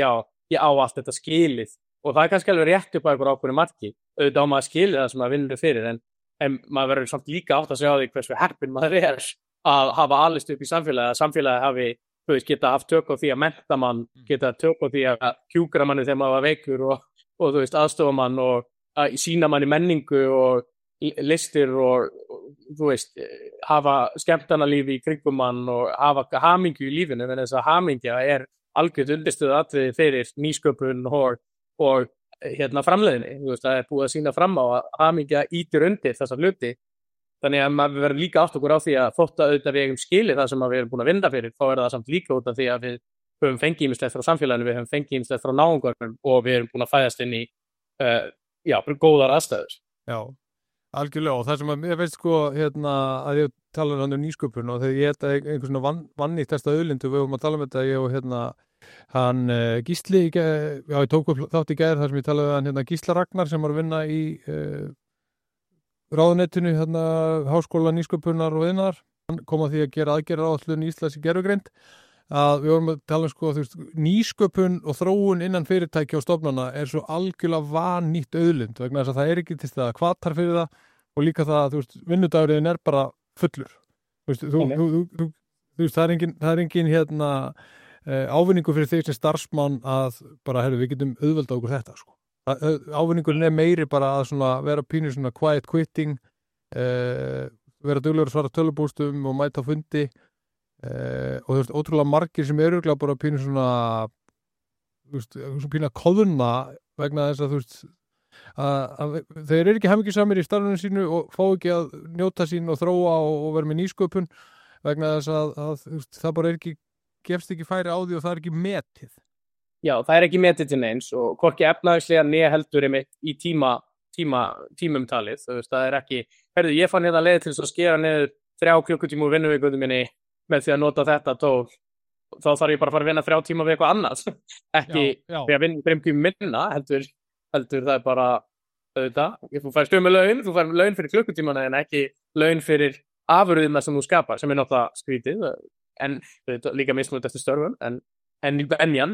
ég á allt þetta skilið og það er kannski alveg rétt upp á einhver ákveðnu marki, auðvitað á maður skilið það sem maður vinnur fyrir en, en maður verður samt líka átt að segja á því hversu heppinn maður er að hafa alist upp í samfélagi, að samfélagi hafi, þú veist, geta haft tök á því að mennta mann, geta tök á því að hjúkra manni þegar maður var veikur og, og þú veist, aðstofa mann og að sína manni menningu og listir og, og þú veist, hafa skemmtanalífi í kringum mann og hafa hamingju í lífinu, en þess að hamingja er algjörð undirstöðu atriði fyrir nýsköpun og, og hérna framleiðinni, þú veist, það er búið að sína fram á að hamingja ítir undir þessa hluti, þannig að maður verður líka átt okkur á því að þótt að auðvitað við eigum skilið það sem við erum búin að vinna fyrir, þá er það samt líka út af því að við höfum fengið ýmislegt frá samfélaginu, við höfum fengið ýmislegt frá náungarnum og við erum búin að fæðast inn í uh, já, góðar aðstæður. Já, algjörlega, og það sem að ég veist sko hérna að ég tala um nýsköpun og þegar ég held að einhvern svona vann, vannýttasta auðlindu, við höfum að tala um þetta ég og hérna hann uh, Gísli, já ég tók upp þátt í gær þar sem ég talaði um hann hérna Gísla Ragnar sem var að vinna í uh, ráðunettinu hérna háskóla nýsköpunar og iðnaðar, hann kom að því að gera aðgerðaráætlun í Íslands í gervigreind að við vorum að tala um sko þú veist nýsköpun og þróun innan fyrirtækja og stofnana er svo algjörlega vannýtt auðlind vegna þess að það er ekki til það hvatar fyrir það og líka það að þú veist vinnudagurinn er bara fullur þú veist, þú, þú, þú, þú, þú veist það er engin, það er engin hérna ávinningu fyrir þig sem starfsmann að bara, herru, við getum auðvelda okkur þetta sko. Ávinningurinn er meiri bara að svona vera pínu svona quiet quitting uh, vera duglegur að svara tölvupóstum og mæta á fundi uh, og þú veist, ótrúlega margir sem eru bara pínu svona þú veist, svona pínu að koðuna vegna þess að þú veist að, að þeir eru ekki hamingjusamir í starfinu sínu og fá ekki að njóta sín og þróa og, og vera með nýsköpun vegna þess að, að þú veist, það bara er ekki gefst ekki færi á því og það er ekki metið. Já, það er ekki metið til neins og hvorki efnahagslega né heldur einmitt í tíma, tíma, tímumtalið. Þú veist, það er ekki, herðu, ég fann hérna leið til þess að skera niður þrjá klukkutíma úr vinnuvikunum minni með því að nota þetta tól. Þá þarf ég bara að fara að vinna þrjá tíma við eitthvað annars. Ekki við að vinna þreim minna, heldur, heldur það er bara, auðvitað, þú fær stömu laun, þú fær laun fyrir klukkutímana en ekki laun fyrir afurðina sem þú skapar, sem er náttúrulega skrítið. En líka mismunandi eftir störfum en, en benjan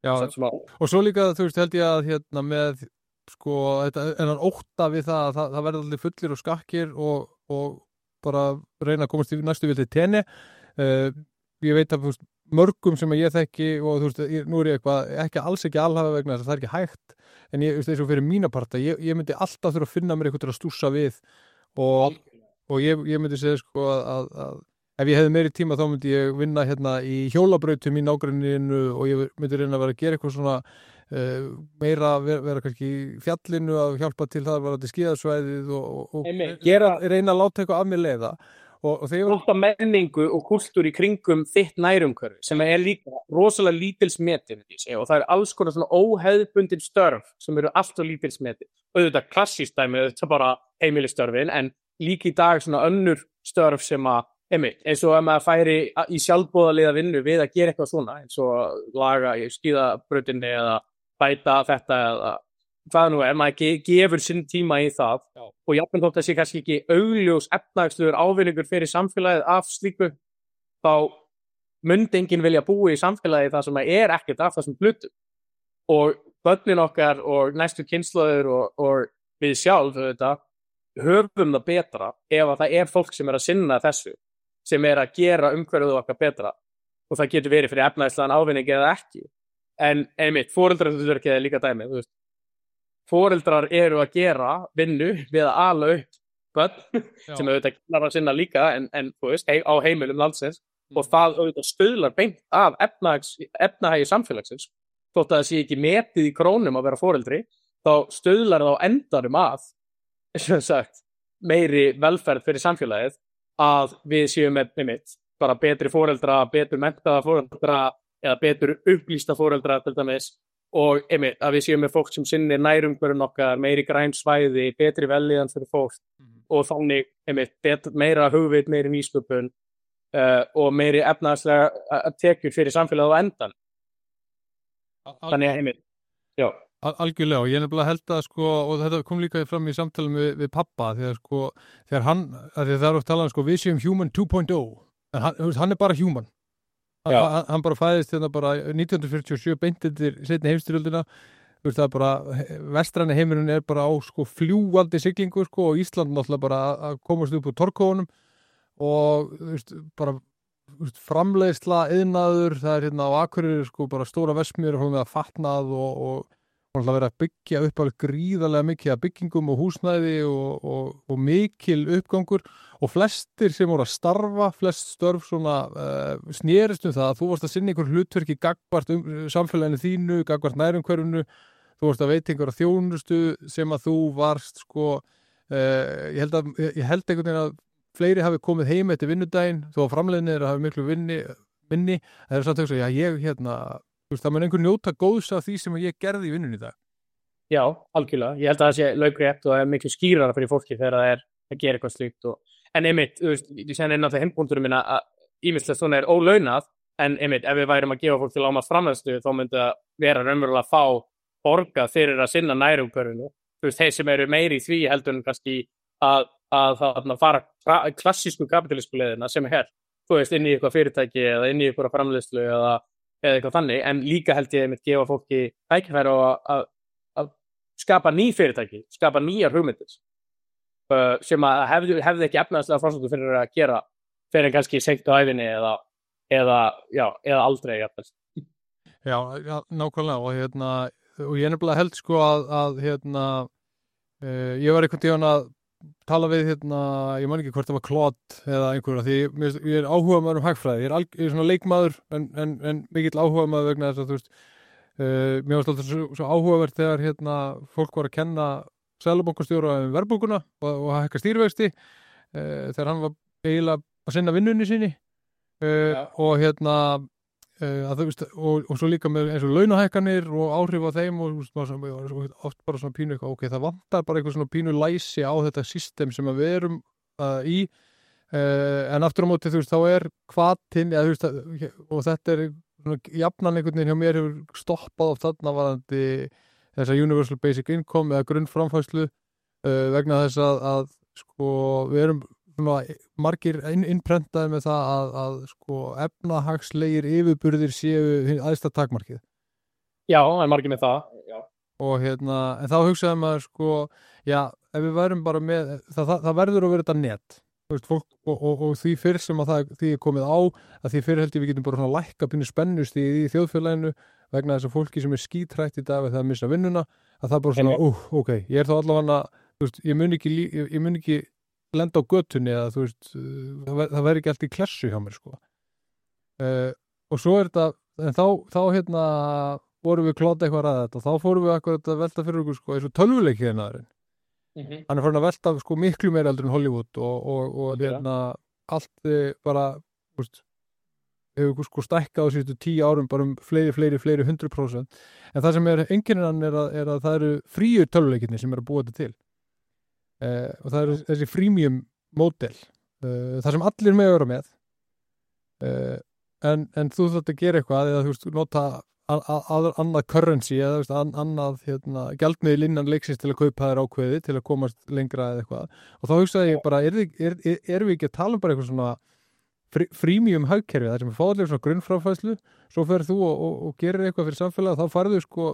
og svo líka þú veist held ég að hérna með sko þetta, en hann ótta við það að það, það verður allir fullir og skakkir og, og bara reyna að komast í næstu við til tenni uh, ég veit að veist, mörgum sem ég þekki og þú veist ég, nú er ég eitthvað ekki alls ekki alhafa vegna þess að það er ekki hægt en ég veist þess að fyrir mína parta ég, ég myndi alltaf þurfa að finna mér eitthvað til að stússa við og, og ég, ég myndi segja sko að, að ef ég hefði meiri tíma þá myndi ég vinna hérna í hjólabrautum í nágrenninu og ég myndi reyna að vera að gera eitthvað svona uh, meira vera, vera kannski í fjallinu að hjálpa til það að vera til skíðasvæðið og, og Einmitt, gera, reyna að láta eitthvað af mér leiða og, og þegar láta menningu og kultúr í kringum þitt nærumhverfi sem er líka rosalega lítilsmetið og það er alls konar svona óhefðbundin störf sem eru alltaf lítilsmetið og þetta klassískt dæmi, þetta bara heimilistörfin en líka í dag svona önnur störf sem að Einmitt, eins og að maður færi í sjálfboðaliða vinnu við að gera eitthvað svona eins og laga í skíðabrautinni eða bæta þetta eða hvað nú er, maður ge gefur sinn tíma í það Já. Og jafnvel þótt að sé kannski ekki augljós efnahagslegur ávinningur fyrir samfélagið af slíku þá myndi enginn vilja búa í samfélagið það sem er ekkert af þessum hlutum og börnin okkar og næstu kynslóðir og, og við sjálf þetta, höfum það betra ef að það er fólk sem er að sinna þessu sem er að gera umhverfið okkar betra og það getur verið fyrir efnahagslegan ávinning eða ekki en einmitt, foreldrar þú ekki eða líka dæmi þú veist, foreldrar eru að gera vinnu við að ala upp börn sem auðvitað kennar að sinna líka en, en þú veist, á heimilum landsins mm. og það auðvitað stuðlar beint af efnahags, efnahagi samfélagsins þótt að það sé ekki metið í krónum að vera foreldri, þá stuðlar það á endanum að sem sagt, meiri velferð fyrir samfélagið að við séum með, með mitt, bara betri foreldra, betur menntaða foreldra eða betur upplýsta foreldra til dæmis og einmitt, að við séum með fólk sem sinnir nærumhverfin okkar, meiri græn svæði, betri velíðan fyrir fólk mm. og þannig einmitt, bet, meira hugvit, meiri nýsköpun uh, og meiri efnahagslega tekjur fyrir samfélagið á endan. Al Þannig að einmitt, já. Al Algjörlega og ég er nefnilega held að sko og þetta kom líka fram í samtalum við, við pappa þegar sko, þegar hann, þegar það er oft talað um sko við séum human two point oh en hann, hann er bara human hann, hann bara fæðist hérna bara nítján hundruð fjörutíu og sjö beint eftir seinni heimsstyrjöldina. Þú veist það bara, vestræni heimurinn er bara á sko fljúgandi siglingu sko og Ísland náttúrulega bara að komast upp úr torkónum og þú veist bara þú veist, framleiðsla, iðnaður, það er hérna á Akureyri sko bara stóra verksmiðjur og með að fatnað og, og og verið að byggja upp alveg gríðarlega mikið að byggingum og húsnæði og, og, og mikil uppgangur og flestir sem voru að starfa, flest störf svona uh, snerist um það að þú varst að sinna einhver hlutverki gagnvart um, samfélaginu þínu, gagnvart nærumhverfinu, þú varst að veita einhverja þjónustu sem að þú varst sko, uh, ég held að ég held einhvern veginn að fleiri hafi komið heim eftir vinnudaginn, þó að framleiðinni er að hafa miklu vinni, vinni, það er samt að hugsa, já ég hérna það mun einhver njóta góðs af því sem ég gerði í vinnunni í dag. Já, algjörlega. Ég held að það sé laukrétt og það er miklu skýrara fyrir fólki þegar það er að gera eitthvað slíkt. Og... En einmitt, þú veist, ég sen er náttúrulega heimpunkturinn minna að ýmislegt svona er ólaunað, en einmitt, ef við værum að gefa fólk til ámað framleiðslu, þá myndi það vera raunverulega að fá borga fyrir að sinna nærumhverfinu. Þú veist, þeir sem eru meiri í því heldur en kannski að, að, að fara klassísku kapitalísku leiðina sem er hér, þú veist, inn í eitthvað fyrirtæki eða inn í eitthvað framleiðslu eða eða eitthvað þannig, en líka held ég að gefa fólki tækifæri á að, að skapa ný fyrirtæki, skapa nýjar hugmyndir uh, sem að hefði, hefði ekki efnaðslega frásamt fyrir að gera fyrir en kannski seint á ævinni eða, eða, já, eða aldrei. Já, já, nákvæmlega og, hérna, og ég er nefnilega held sko að, að hérna, uh, ég var einhvern tíðan að tala við hérna, ég man ekki hvort það var Claude eða einhverja, því ég, ég er áhuga maður um hagfræði, ég er, al, ég er svona leikmaður en, en, en mikill áhuga maður vegna þess að þú veist, uh, mér var alltaf svo, svo áhugavert þegar hérna fólk var að kenna seðlabankastjóra um verðbólguna og, og að hækka stýrivexti uh, þegar hann var eiginlega að sinna vinnunni sinni uh, ja. og hérna Uh, að, veist, og, og svo líka með eins og launahækkanir og áhrif á þeim og veist, oft bara svona pínu eitthvað, ok, það vantar bara eitthvað svona pínu læsi á þetta system sem við erum uh, í uh, en aftur á móti þú veist, þá er hvatinn ja, veist, og þetta er svona, jafnan einhvern veginn hjá mér hefur stoppað á þarna varandi þessa universal basic income eða grunnframfærslu uh, vegna þess að, að sko, við erum svona, margir inn, innprentaði með það að, að sko, efnahagslegir yfirburðir séu aðsta takmarkið. Já, en margir með það. Já. Og hérna, en þá hugsaði maður sko, já, ef við værum bara með, það, það, það verður að vera þetta net, þú veist, fólk, og, og, og því fyrr sem að það, því er komið á, að því fyrr held ég við getum bara svona lækka pínu spennust í, í þjóðfélaginu vegna þess að fólki sem er skítrætt í dag við það að missa vinnuna, að það bara svona, ú, uh, ok, ég er þá allavega, þú veist, ég mun ekki, ég, ég mun ekki lenda á götunni eða þú veist það, ver, það verður ekki allt í klessu hjá mér sko uh, og svo er þetta en þá, þá hérna vorum við klóta eitthvað ræða þetta og þá fórum við eitthvað að velta fyrir okkur sko eins og tölvuleikinaðurinn mm-hmm. hann er farin að velta sko miklu meira eldur en Hollywood og, og, og okay. hérna allt bara veist, hefur sko stækkað á síðustu tíu árum bara um fleiri, fleiri, fleiri hundru prósent en það sem er einkennan er, er að það eru fríu tölvuleikinni sem er að búa þetta til Uh, og það er þessi freemium módel uh, það sem allir með vera með uh, en, en þú þátt að gera eitthvað eða þú veist, nota að, að, annað currency eða þú veist, an, annað hérna, gjaldmiðil innan leiksins til að kaupa þér ákveði til að komast lengra eða eitthvað og þá hugsaði ég bara, er, er, er, erum við ekki að tala um bara eitthvað svona frí, freemium hagkerfi, það sem er fáðlega svona grunnframfærslu, svo ferð þú og, og, og gerir eitthvað fyrir samfélag, þá farðu sko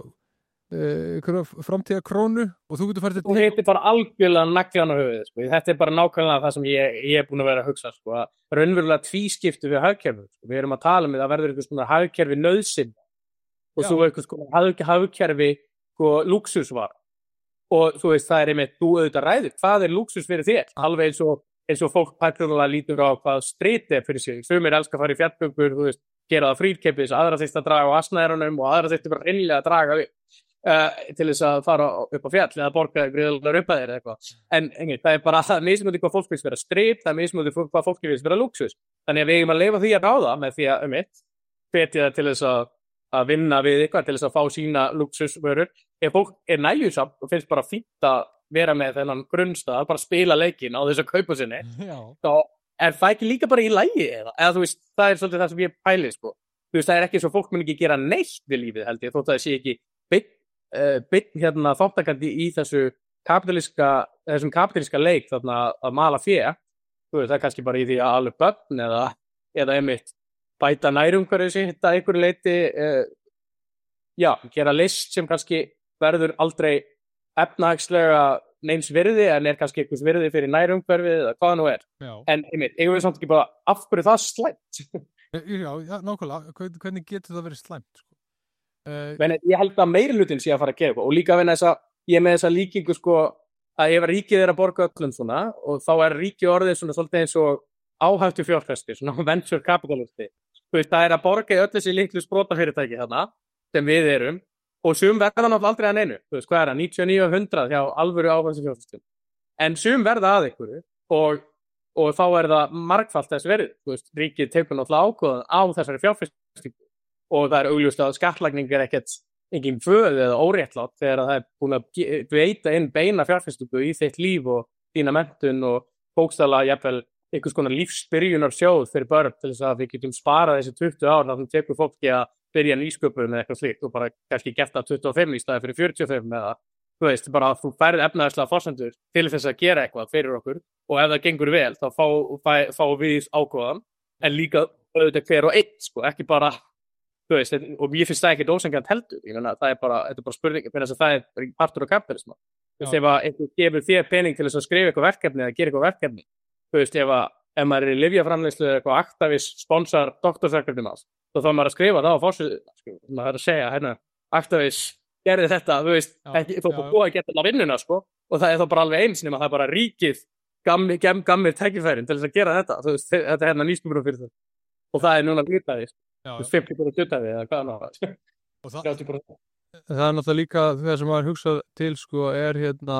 Uh, framtíða krónu og þú getur færið til og þetta er bara algjörlega naglan á höfuðið sko. Þetta er bara nákvæmlega það sem ég, ég er búin að vera að hugsa sko. Að raunverulega tvískiptu við hagkerfi sko. Við erum að tala um það verður eitthvað svona hagkerfi nauðsyn og svo eitthvað sko, hagkerfi sko, lúxusvar og þú veist það er einmitt þú auðvitað ræður, hvað er lúxus fyrir þér alveg eins og, eins og fólk pækrulega lítur á hvað striti er fyrir sig sumir elskar að fara í fjallgöngur, þú veist gera það frýrkeppis, aðra þýst að draga á asnaðurunum og aðra þýst bara reynilega að draga við Uh, til þess að fara upp á fjall eða borga gríðarlegar upphæðir eða eitthvað en engin, það er bara það er mismunandi hvað fólk finnst vera strip, það er mismunandi hvað fólk finnst vera luxus, þannig að við eigum að leyfa því að ráða með því að um eitt hvetja það til þess að, að vinna við eitthvað til þess að fá sína luxusvörur ef fólk er nægjusamt og finnst bara fínt að vera með þennan grunnstað bara spila leikinn á þess að kaupa sinni þá er það ekki líka bara í lagi eða, eða þú veist, það er svolítið það sem ég pæli sko. Þú veist, það er ekki svo fólk mun ekki gera neitt við lífið held ég, þótt að það sé ekki bygg Uh, bygg hérna þáttakandi í þessu kapitalíska, þessum kapitalíska leik þarna að mala fjö, þú veist það er kannski bara í því að alveg börn eða, eða einmitt bæta nærumhverfið sitt að einhverju leyti, uh, já, gera list sem kannski verður aldrei efnahagslega neins virði en er kannski einhvers virði fyrir nærumhverfið eða hvað nú er. Já. En einmitt, eigum við samt ekki bara af hverju það slæmt? Já, já, nákvæmlega, hvernig getur það verið slæmt? Sko? Uh, Men ég held að meiri hlutin sé að fara að gera eitthvað og líka vegna þess að ég er með þessa líkingu sko að ef ríkið er að borga öllum svona og þá er ríkið orðið svona svolítið eins og áhættu fjárfesti, svona venture capitalisti. Það er að borga í öll þessi líklu sprotafyrirtæki þarna sem við erum og sum verða náttúrulega aldrei að neinu. Þú veist, hvað er það? níutíu og níu af hundrað hjá alvöru áhættu fjárfestum. En sum verða að einhverju og, og þá er það margfalt þess verið. Þú veist, ríkið tekur náttúrulega ákvörðun á þessari fjárfestingu og það er augljóst að skattlagning er ekkert engin föð eða óréttlátt þegar það er búin að veita inn beina fjárfestingu í þitt líf og þína menntun og bókstaflega jafnvel einhvers konar lífsbyrjunar sjóð fyrir börn til þess að við getum sparað þessi tuttugu ár þar sem tekur fólki að byrja nýsköpun eða eitthvað slíkt og bara kannski gert það tuttugu og fimm í staði fyrir fjörutíu og fimm eða þú veist, bara að þú færið efnahagslega forsendur til þess að gera eitthvað fyrir okkur og ef það gengur vel þá fá, fá, fá við ákvöðan en líka auðvitað hver og einn sko, ekki bara þú veist, og ég finnst það ekki ósanngjarnt heldur, ég meina, það er bara, þetta er bara spurning, þess að það er partur af kapitalisma. Þú veist, ef að einhver gefur þér pening til þess að skrifa eitthvað verkefni eða gera eitthvað verkefni, þú veist, ef að, ef maður er í lyfjaframleiðslu eða eitthvað Actavis sponsor doktorsverkefni maður, þá þá maður að skrifa það á fórsíðu, sko, maður er að segja, hérna, Actavis gerði þetta, þú veist, já, ekki, þú er búið að geta það vinnuna, sko, og það er þá bara alveg eins nema það er bara ríkið gammi, gam, gammir tækifærin til þess að gera þetta, þú veist, þetta er hérna nýsköpunar fyrir það, og það er núna hlutaði, fimmtíu prósent hlutaði eða hvað náttúrulega, þrjátíu prósent. Það er náttúrulega líka það sem maður hugsað til, sko, er hérna,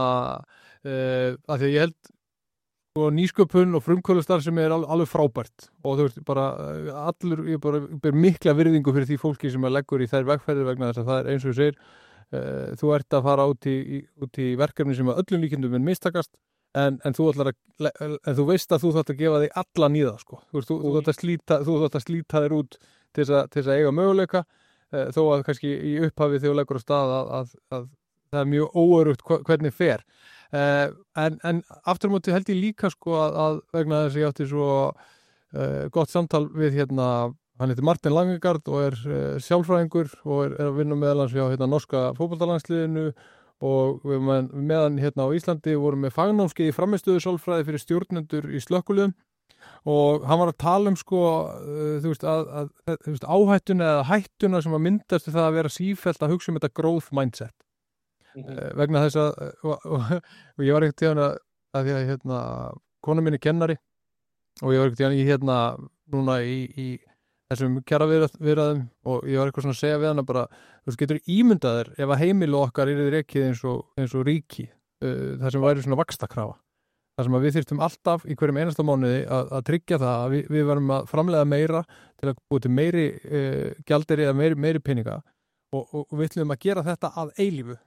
uh, að því að ég held, sko, nýsköpun og frumkvöðlustar sem er alveg frábært og þú veist, bara allur, ég bara ber mikla virðingu fyrir því fólki sem að leggur í þær vegferðir vegna þess að það er eins og þú segir, uh, þú ert að fara út í, í, út í verkefni sem að öllum líkindum er mistakast en, en, þú ætlar að, en þú veist að þú þátt að gefa þig allan í það, sko, þú veist, þú, þú þátt að slíta, þú þátt að slíta þér út til þess að, til þess að eiga möguleika, uh, þó að kannski í upphafi þegar þú leggur á stað að, að, að það er mjög óörugt hvernig fer. Uh, en, en aftur á móti held ég líka sko að, að vegna þess að ég átti svo uh, gott samtal við hérna, hann heitir Martin Langegard og er uh, sjálfræðingur og er, er að vinna meðalans hjá hérna norska fótboltalandsliðinu og við með, meðan hérna á Íslandi vorum með fagnámskeið í frammistöðu sálfræði fyrir stjórnendur í slökkviliðum og hann var að tala um sko uh, þú veist, að, að, þú veist áhættuna eða hættuna sem að myndast það að vera sífellt að hugsa um þetta growth mindset. Mm-hmm. Uh, vegna þess að og, og, og ég var ekkert tíðan að, að því að hérna, kona mín er kennari og ég var ekkert tíðan í hérna núna í, í þessum kjara viðræðum og ég var eitthvað svona að segja við hana bara, þú veist, getur ímyndaðir ef að heimilu okkar er rekið eins og, eins og ríki, uh, það sem væri svona vaxtakrafa, það sem að við þyrftum alltaf í hverjum einasta mánuði að, að tryggja það að við, við varum að framleiða meira til að búið til meiri uh, gjaldeyri eða meiri, meiri peninga og, og, og við ætlum að gera þetta að eilífu.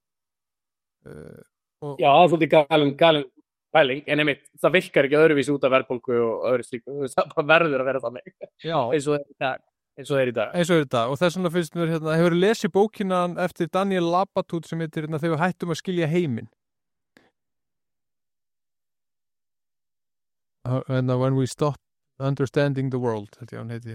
Uh, og... Já, það er galin, galin pæling, en einmitt, það virkar ekki öðruvísi út af verðbólgu og öðru slíku, það bara verður að vera þannig eins og það er í dag eins og það er í dag, eins og það er í dag. Og þess vegna finnst mér, hérna, hefur lesið bókina eftir Daniel Labatut sem heitir hérna, þegar við hættum að skilja heiminn and when we stop understanding the world, held ég hann heiti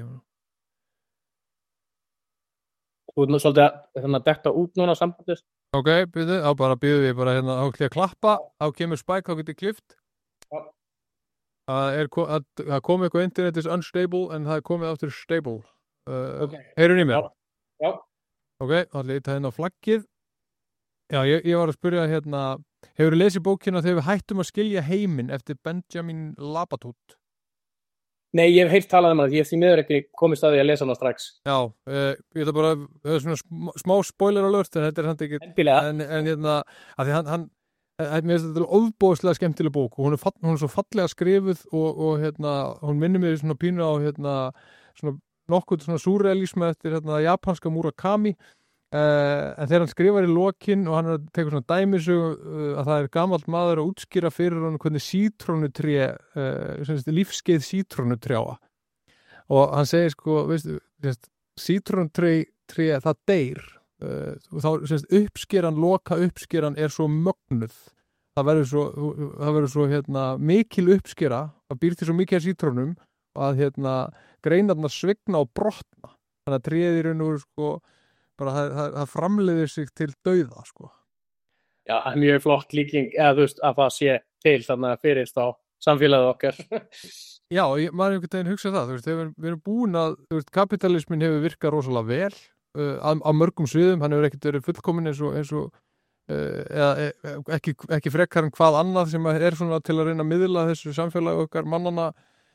Þú er nú svolítið að hérna, dekta út núna sambandist. Ok, byrðu, þá bara byrðu við bara hérna á að klappa, þá kemur spike, þá getur klift. Ja. Það er að, að komið eitthvað internet is unstable en það er komið aftur stable. Uh, okay. Heyrðu í mér? Já. Já. Ok, þá leita hérna á flaggið. Já, ég, ég var að spyrja hérna, hefur þú lesið bókina þegar við hættum að skilja heiminn eftir Benjamin Labatut? Nei, ég hef heilt talað um það, ég hef því miður ekki komist að því að lesa hana strax. Já, uh, ég ætla bara, það er svona smá, smá spoiler alert, en þetta er hann ekki, en, en hérna, að því hann, hann, mér finnst þetta ofbóðslega skemmtileg bók og hún er, fall, hún er svo fallega skrifuð og, og hérna, hún minnir mér svona pínu á hérna, svona nokkuð svona súrealisma eftir hérna japanska Murakami, uh, en þegar hann skrifar í lokin og hann er að teka svona dæmisug uh, að það er gamalt maður að útskýra fyrir hann hvernig sítrónutré, uh, lífskeið sítrónutrjáa og hann segir sko, veistu, sítrónutré það deyr uh, og þá semst, uppskeran, loka uppskeran er svo mögnuð, það verður svo, það verður svo hérna, mikil uppskera, það býr til svo mikil sítrónum að hérna greinarnar svigna og brotna þannig að tréð í raun og veru sko bara það, það, það framleiðir sig til dauða sko. Já, mjög flott líking eða þú veist að það sé til þannig að fyrir þá samfélagið okkar. Já, ég, maður einhvern veginn hugsa það, þú veist, við, við erum búin að, þú veist, kapitalismin hefur virkað rosalega vel uh, á, á mörgum sviðum, hann hefur ekkert verið fullkominn eins og, eins og uh, eða e, ekki, ekki frekar en hvað annað sem er svona til að reyna að miðla þessu samfélagi okkar mannana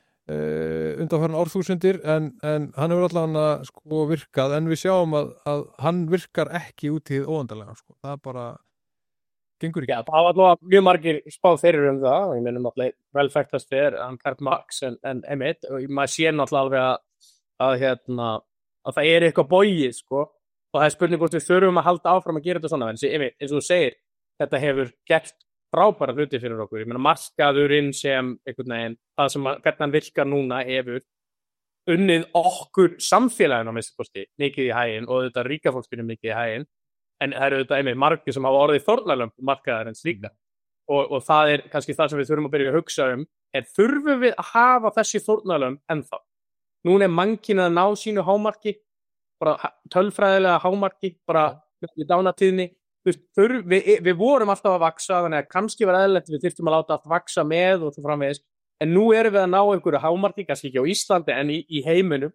uh, undanfarin árþúsundir, en, en hann hefur allavega sko virkað, en við sjáum að, að hann virkar ekki út í óendanlega, sko, það er bara gengur ekki. Já, það var allavega mjög margir spáð fyrir um það og ég meina náttúrulega vel þekktast er hann Karl Marx en, en einmitt og maður sé náttúrulega alveg að, að, hérna, að það er eitthvað bogið sko og það er spurning hvort við þurfum að halda áfram að gera þetta svona en einmitt, eins og þú segir, þetta hefur gert frábæra hluti fyrir okkur. Ég meina markaðurinn sem einhvern veginn, það sem að, hvernig hann virkar núna hefur unnið okkur samfélaginu á minnstakosti mikið í haginn og þetta ríka fólkinu mikið í haginn. En það eru auðvitað einmitt margir sem hafa orðið fórnarlömb markaðarins líka og, og það er kannski það sem við þurfum að byrja að hugsa um er þurfum við að hafa þessi fórnarlömb ennþá. Núna er mannkynið að ná sínu hámarki, bara tölfræðilega hámarki, bara í dánatíðni. Þurf, við, við vorum alltaf að vaksa, þannig að kannski var eðlilegt við þyrftum að láta allt vaksa með og svo framvegis. En nú erum við að ná einhverju hámarki, kannski ekki á Íslandi en í, í heiminum.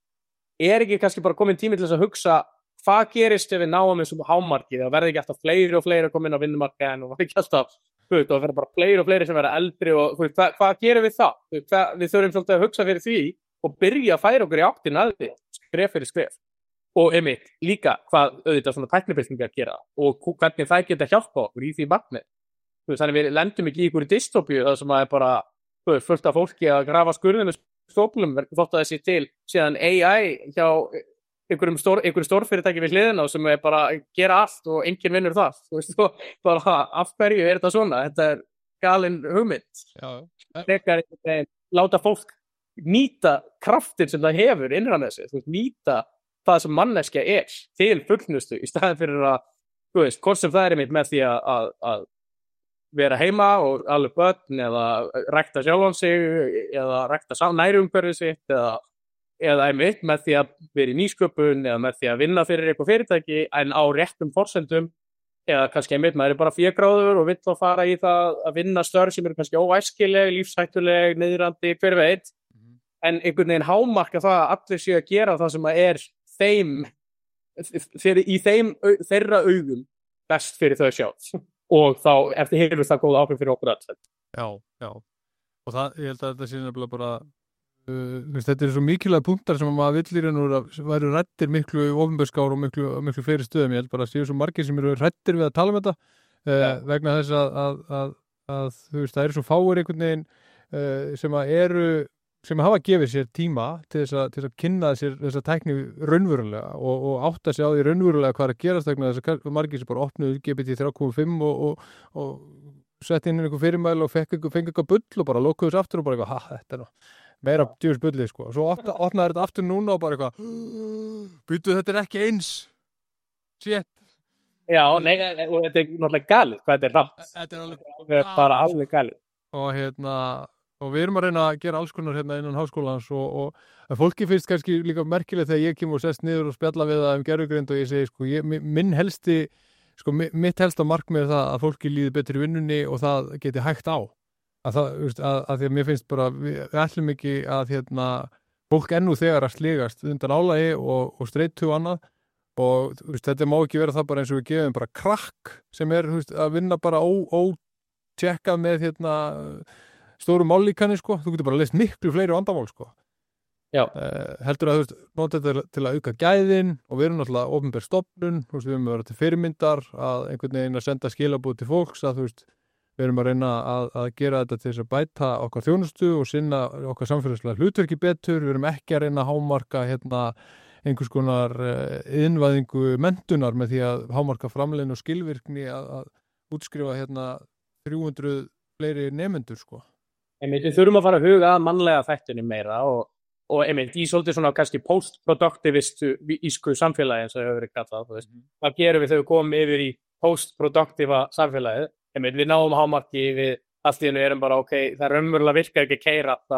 Er ekki kannski bara komin tími til þess að hugsa hvað gerist ef við náum þessum hámarki? Það verði ekki alltaf fleiri og fleiri að koma inn á vinnumarkaðinn og verði ekki alltaf, þú veist, og það verði bara fleiri og fleiri sem verða eldri og þú veist, hvað, hvað gerum við það? Hvað, við þurfum svolítið að hugsa fyrir því og byrja að færa okkur í áttin að því, skref fyrir skref. Og einmitt, líka hvað auðvitað svona tæknibyltingar gera og hvernig það geta hjálpa okkur í því markmið. Þú veist, þannig við lendum ekki í ykkur dystopíu þar sem að er bara, þú veist, fullt af fólki að grafa skurðinu með stoflum, þótt að þessi til síðan A I hjá einhverjum stór, einhverjum stórfyrirtæki við hliðina sem er bara að gera allt og enginn vinnur það. Þú veist, þú bara af hverju er þetta svona? Þetta er galin hugmynd. Frekar einhvern veginn láta fólk nýta kraftin sem það hefur innran þessi, þú veist, nýta það sem manneskja er til fullnustu í staðin fyrir að, þú veist, hvort sem það er einmitt með því að, að, að vera heima og alveg börn eða rækta sjálfan sig eða rækta nærumhverfið sitt eða eða einmitt með því að vera í nýsköpun eða með því að vinna fyrir eitthvað fyrirtæki en á réttum forsendum eða kannski einmitt maður er bara fjögráður og vill þá fara í það að vinna störf sem eru kannski óæskileg, lífshættuleg, niðrandi, hver veit mm-hmm. en einhvern veginn hámarka það að allir séu að gera það sem að er þeim fyrir, í þeim, þeirra augum best fyrir þau sjálf og þá eftir hefur það góð áhrif fyrir okkur alls. Já, já og það, ég held að þetta sé nefnilega bara Uh, þetta er svo mikilvæg punktar sem maður vill í raun og veru væru ræddir miklu ofinbjörnskár og miklu, miklu fleiri stöðum. Ég held bara að séu svo margir sem eru ræddir við að tala um þetta uh, ja. vegna þess að, að, að, að þú veist, það eru svo fáir einhvern veginn uh, sem að eru sem hafa gefið sér tíma til þess að, til að kynna sér þessa tækni raunverulega og, og átta sig á því raunverulega hvað er að gerast vegna þess að margir sem bara opnuðu G P T þrjú komma fimm og, og, og sett inn einhver fyrirmæli og fekk eitthvað bull og bara lokuðu þessu aftur og bara eitthvað, ha, þetta er ná meira djús bullið sko, og svo opna, opnaði þetta aftur núna og bara eitthvað býtu þetta er ekki eins shit já, nei, og þetta er náttúrulega galið hvað þetta er rátt þetta er alveg, alveg bara alveg galið og hérna, og við erum að reyna að gera alls konar hérna innan háskólans og, og fólki finnst kannski líka merkilegt þegar ég kemur og sest niður og spjalla við það um gervigreind og ég segi sko, ég, minn helsti sko, mitt helsta markmið er það að fólki líði betur í vinnunni og það geti hægt á að það, veist, að, að því að mér finnst bara við, við ætlum ekki að hérna, fólk ennú þegar að sligast undan álagi og, og streitu og annað og veist, þetta má ekki vera það bara eins og við gefum bara krakk sem er veist, að vinna bara ótjekkað með hérna, stóru mállíkani sko. Þú getur bara að lesa miklu fleiri vandamál sko. Já. Uh, heldur að þú veist, nota þetta til að auka gæðin og við erum náttúrulega opinber stofnun, við erum að vera til fyrirmyndar að einhvern veginn að senda skilabúð til fólks að þú veist við erum að reyna að, að gera þetta til þess að bæta okkar þjónustu og sinna okkar samfélagslega hlutverki betur. Við erum ekki að reyna að hámarka hérna, einhvers konar innvæðingu menntunar með því að hámarka framleiðni og skilvirkni að, að útskrifa hérna, þrjú hundruð fleiri nemendur. Sko. Einmitt, við þurfum að fara að huga að mannlega þættinni meira og, og einmitt, í svolítið svona kannski post-productivist ísku samfélagi eins og hefur verið kallað. Þú veist. Hvað gerum við þegar við komum yfir í post-productiva samfélagið? Einmitt, við náum hámarki við allt í hennu erum bara ok, það raunverulega virkar ekki að keyra þá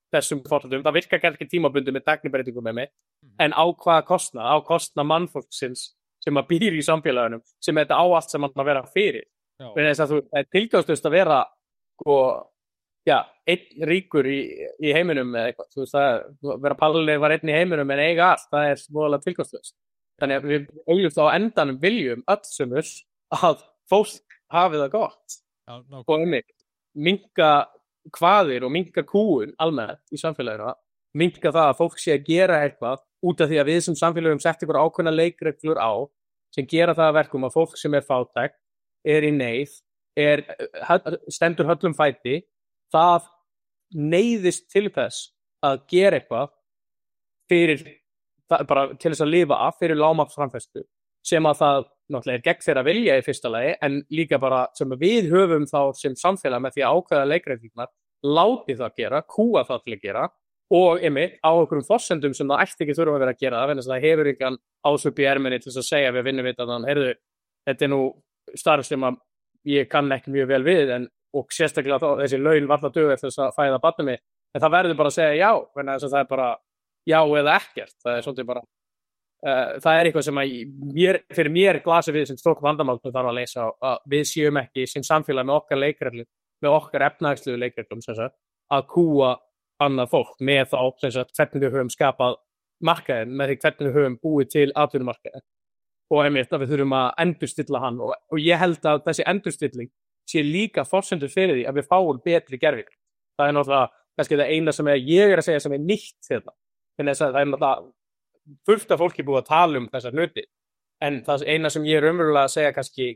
þessum fórhaldum, það virkar kannski tímabundið með tæknibreytingum með mig, en á hvaða kostnað, á kostnað mannfólksins sem að býr í samfélagunum, sem þetta á allt sem að vera fyrir. Þess að þú er tilgangslust að vera sko, já, einn ríkur í, í heiminum eða eitthvað, þú veist það, vera Palli var einn í heiminum en eiga allt, það er móðulega tilgangslust. Þannig að við augljóst á endanum viljum öll sömur að fólk hafi það gott já, ná, og um mig, minnka kvaðir og minnka kúun almennt í samfélaginu, minnka það að fólk sé að gera eitthvað út af því að við sem samfélagum sett ykkur ákveðna leikreglur á sem gera það að verkum að fólk sem er fátækt, er í neyð, er, stendur höllum fæti, það neyðist til þess að gera eitthvað fyrir, bara til þess að lifa af fyrir lágmarksframfærslu sem að það náttúrulega er gegn þeirra vilja í fyrsta lagi en líka bara sem við höfum þá sem samfélag með því að ákveða leikreglurnar láti það gera, kúa það til að gera og einmitt á okkurum forsendum sem það ætti ekki þurfa að vera að gera það, en það hefur ykkur ásöp í erminni til þess að segja við vinnuvitaðan, heyrðu, þetta er nú starf sem að ég kann ekki mjög vel við en, og sérstaklega þá, þessi laun varla dögur þess að fæða barnið mig, en það verður bara að segja já, þannig að það er bara já eða ekkert, það er svolítið bara uh, það er eitthvað sem að mér, fyrir mér glasi við sem stók vandamál þarf að leysa að við séum ekki sem samfélag með okkar leikreglum, með okkar efnahagslegu leikreglum sem sagt, að kúa annað fólk með þá sem sagt, hvernig við höfum skapað markaðin, með því hvernig við höfum búið til atvinnumarkaðin og einmitt að við þurfum að endurstilla hann og, og ég held að þessi endurstilling sé líka forsendur fyrir því að við fáum betri gervigreind. Það er náttúrulega kannski það eina sem er, ég er að segja sem er nýtt þetta, en þess að það er náttúrulega fullt af fólki búið að tala um þessar hluti, en það eina sem ég er umverulega að segja kannski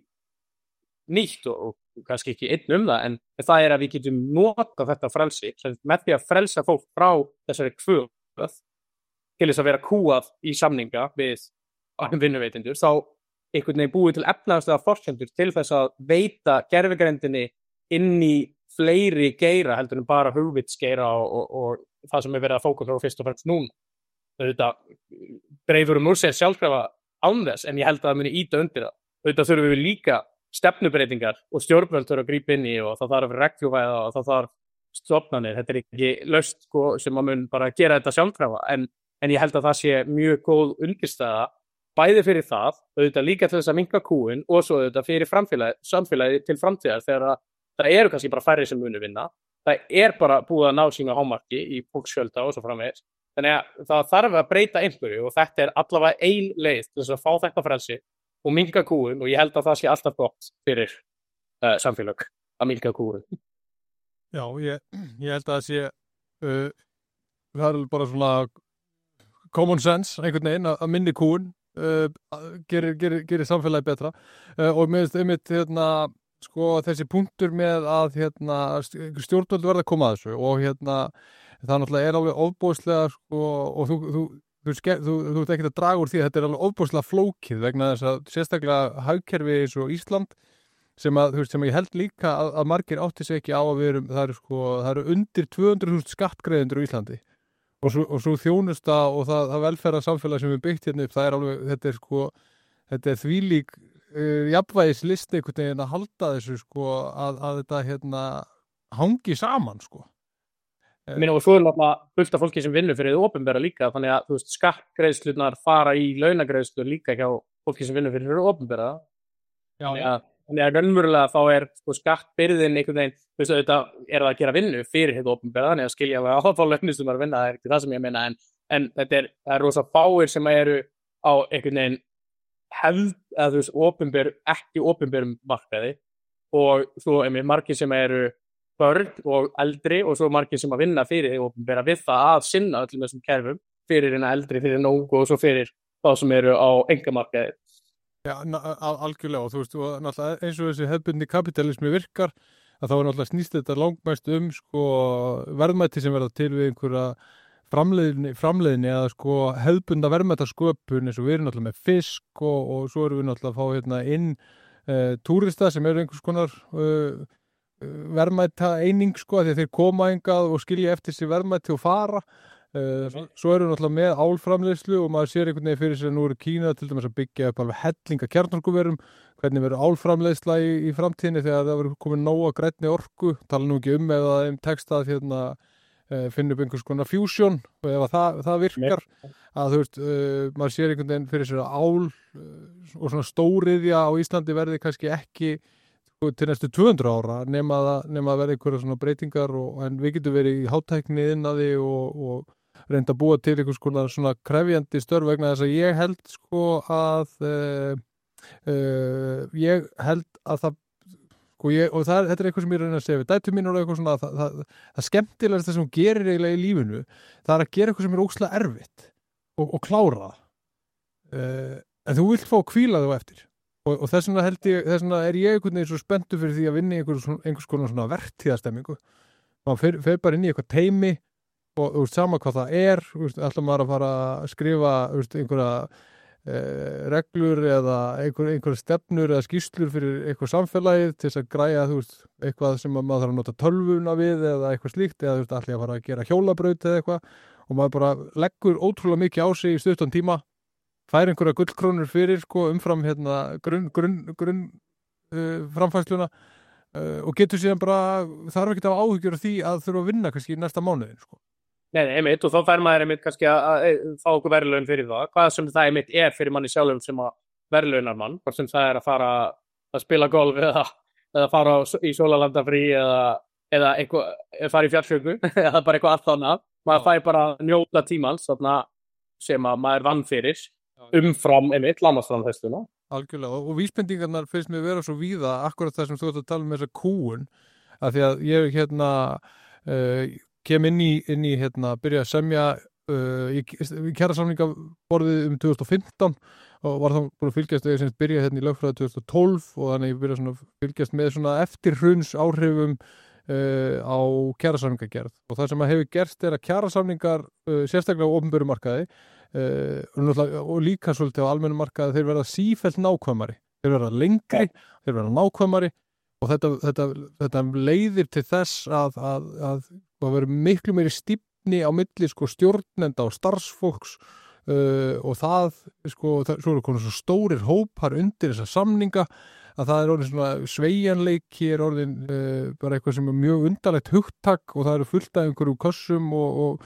nýtt og, og kannski ekki einn um það, en það er að við getum notað þetta frelsi, með því að frelsa fólk frá þessari kvöð til þess að vera kúað í samninga við vinnuveitendur, þá einhvern veginn búið til efnahagslega forsendur til þess að veita gervigreindinni inn í fleiri geira heldur en bara hugvitsgeira og, og, og það sem er verið að fókusa á fyrst og fremst núna. Auðvitað dreifur um úr sér sjálfkrafa án þess, en ég held að það muni ýta undir það. Auðvitað þurfum við líka stefnubreitingar og stjórnvöld þurfa að grípa inn í og það þarf að vera regluvæða og það þarf stofnanir. Þetta er ekki laust sko, sem að mun bara gera þetta sjálfkrafa, en, en ég held að það sé mjög góð undirstaða bæði fyrir það, auðvitað líka til þess að minnka kúin og svo auðvitað fyrir framfélagi, samfélagi til framtíðar þegar það eru kannski bara færri sem munu vinna. Það er bara búið að ná sína hámarki í fólksfjölda og svo framvegis. Þannig að það þarf að breyta einhverju og þetta er allavega ein leið til þess að fá þetta frelsi og minnka kúin og ég held að það sé alltaf gott fyrir uh, samfélag að minnka kúin. Já, ég, ég held að það sé uh, það er bara svona common sense einhvern veginn að minni kúin uh, gerir, gerir, gerir samfélagi betra uh, og mér finnst einmitt hérna sko þessi punktur með að hérna stjórnvöld verða að koma að þessu og hérna það náttúrulega er alveg ofbóðslega sko og þú, þú, þú, þú, þú, þú ert ekki að draga úr því að þetta er alveg ofbóðslega flókið vegna þess að sérstaklega hagkerfi eins og Ísland sem að, þú veist, sem ég held líka að, að margir átti sig ekki á að við erum, það eru sko, það eru undir tvö hundruð þúsund skattgreiðendur á Íslandi og svo, og svo þjónusta og það, það velferða samfélag sem við byggt hérna upp, það er alveg, þetta er sko, þetta er þvílík uh, jafnvægislist einhvern veginn að halda þessu sko að, að þetta hérna hangi saman sko. Ég meina og svo er náttúrulega fullt af fólki sem vinnur fyrir það opinbera líka, þannig að þú veist skattgreiðslurnar fara í launagreiðslur líka hjá fólki sem vinnur fyrir það opinbera. Já, þannig að, þannig að raunverulega þá er sko, skattbyrðin einhvern veginn, þú veist auðvitað er það að gera vinnu fyrir það opinbera, þannig að skilja að það fá launustum að vinna, það er ekki það sem ég meina, en, en þetta er, það er rosa fáir sem eru á einhvern veginn hefð, eða þú veist, opinber, ekki opinberum markaði og svo einmitt margir sem eru börn og eldri og svo margir sem að vinna fyrir því opinbera við það að sinna öllum þessum kerfum fyrir hérna eldri, fyrir nógu og svo fyrir þá sem eru á engamarkaði. Já, algjörlega og þú veist, og náttúrulega eins og þessi hefðbundni kapitalismi virkar að þá er náttúrulega snýst þetta langmest um sko verðmæti sem verða til við einhverja framleiðni, framleiðni eða sko hefðbunda verðmætasköpun eins og við erum náttúrulega með fisk og, og svo erum við náttúrulega að fá hérna inn uh, túrista sem eru einhvers konar uh, verðmæta eining sko því að þeir koma hingað og skilja eftir sig verðmæti og fara uh, svo eru við náttúrulega með álframleiðslu og maður sér einhvern veginn fyrir sig að nú eru Kína til dæmis að byggja upp alveg hellinga kjarnorkuverum hvernig verður álframleiðsla í, í framtíðinni þegar það verður komið nóga grænni orku tala nú ekki um ef það þeim tekst að hérna uh, finna upp einhvers konar fusion og ef að það, það virkar að þú veist, uh, maður sér einhvern veginn fyrir sér að ál uh, og svona stóriðja á Íslandi verði kannski ekki til næstu tvö hundruð ára nema að, nema að verði einhverja svona breytingar og, en við getum verið í hátækni innaði og, og reynda að búa til einhvers konar svona krefjandi störf vegna þess að ég held sko að uh, uh, ég held að það sko ég, og það, þetta er eitthvað sem ég reyna að segja við dætur mín og eitthvað svona það, það, það, það skemmtilegast það sem hún gerir eiginlega í lífinu það er að gera eitthvað sem er óslega erfitt og, og klára uh, en þú vilt fá að hvíla þú eftir Og, og þess vegna held ég, þess vegna er ég einhvern veginn svo spenntur fyrir því að vinna í einhvers, einhvers konar svona vertíðastemmingu. Man fer, fer bara inn í eitthvað teimi og þú veist sama hvað það er, þú veist, ætla maður að fara að skrifa, þú veist, einhverja eh, reglur eða einhver, einhverja stefnur eða skýrslur fyrir eitthvað samfélagið til þess að græja, þú veist, eitthvað sem maður þarf að nota tölvuna við eða eitthvað slíkt eða þú veist, ætla ég að fara að gera hjólabraut eða eitthvað og maður bara leggur ótrúlega mikið á sig í stuttan tíma fær einhverja gullkrónur fyrir sko, umfram hérna, grunn, grunn, grunn uh, framfæsluna uh, og getur síðan bara, þarf ekki að hafa áhyggjur af því að þurfa að vinna kannski í næsta mánuðin. Sko. Nei, nei, einmitt, og þá fær maður einmitt kannski að, að fá okkur verðlaun fyrir það. Hvað sem það einmitt er fyrir manni sjálfum sem að verðlaunar mann, hvort sem það er að fara að spila golf eða, eða fara í sólalandafrí eða, eða eitthvað, fara í fjallsjöku eða bara eitthvað allt annað. Maður fær bara að njóta tímans þarna sem að maður vann fyrir. Umfram, einmitt, lágmarksframleiðsluna. Algjörlega, og, og vísbendingarnar finnst mér vera svo víða, akkurat það sem þú ert að tala um þessa kúun, af því að ég hérna uh, kem inn í, inn í hérna, byrja að semja uh, í, í kjarasamningaborðið um tvö þúsund og fimmtán og var þá búin að fylgjast eða sem byrja hérna í lögfræði tvö þúsund og tólf og þannig ég byrja svona að fylgjast með svona eftirhruns áhrifum uh, á kjarasamningagerð og það sem að hefur gerst er að kjarasamningar uh, sérstaklega á opinberum markaði Uh, og líka svolítið á almennum markaði þeir verða sífellt nákvæmari þeir verða lengri, ja. Þeir verða nákvæmari og þetta, þetta, þetta leiðir til þess að að, að, að vera miklu meiri stífni á milli sko, stjórnenda og starfsfólks uh, og það sko, það, svo eru konar svo stórir hópar undir þessa samninga að það er orðin svona sveigjanleiki er orðin uh, bara eitthvað sem er mjög undarlegt hugtak og það eru fullt af einhverju kössum og, og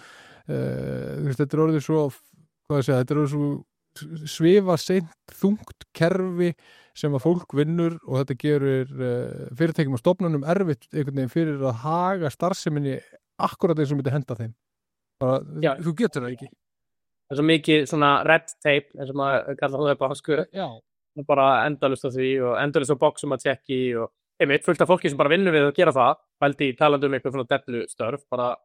uh, þetta er orðin svo hvað ég segja, þetta er svo svifa seint þungt kerfi sem að fólk vinnur og þetta gerur uh, fyrirtækjum og stofnunum erfitt einhvern veginn fyrir að haga starfseminni akkurat eins og myndi henda þeim. Bara, þú getur það ekki. Það er svo mikið svona red tape, eins og maður kallar það upp á hansku. Já. Bara endalust á því og endalust á boxum að tjekki og einmitt fullt af fólki sem bara vinnur við að gera það. Pældi talandi um eitthvað svona dellustörf, bara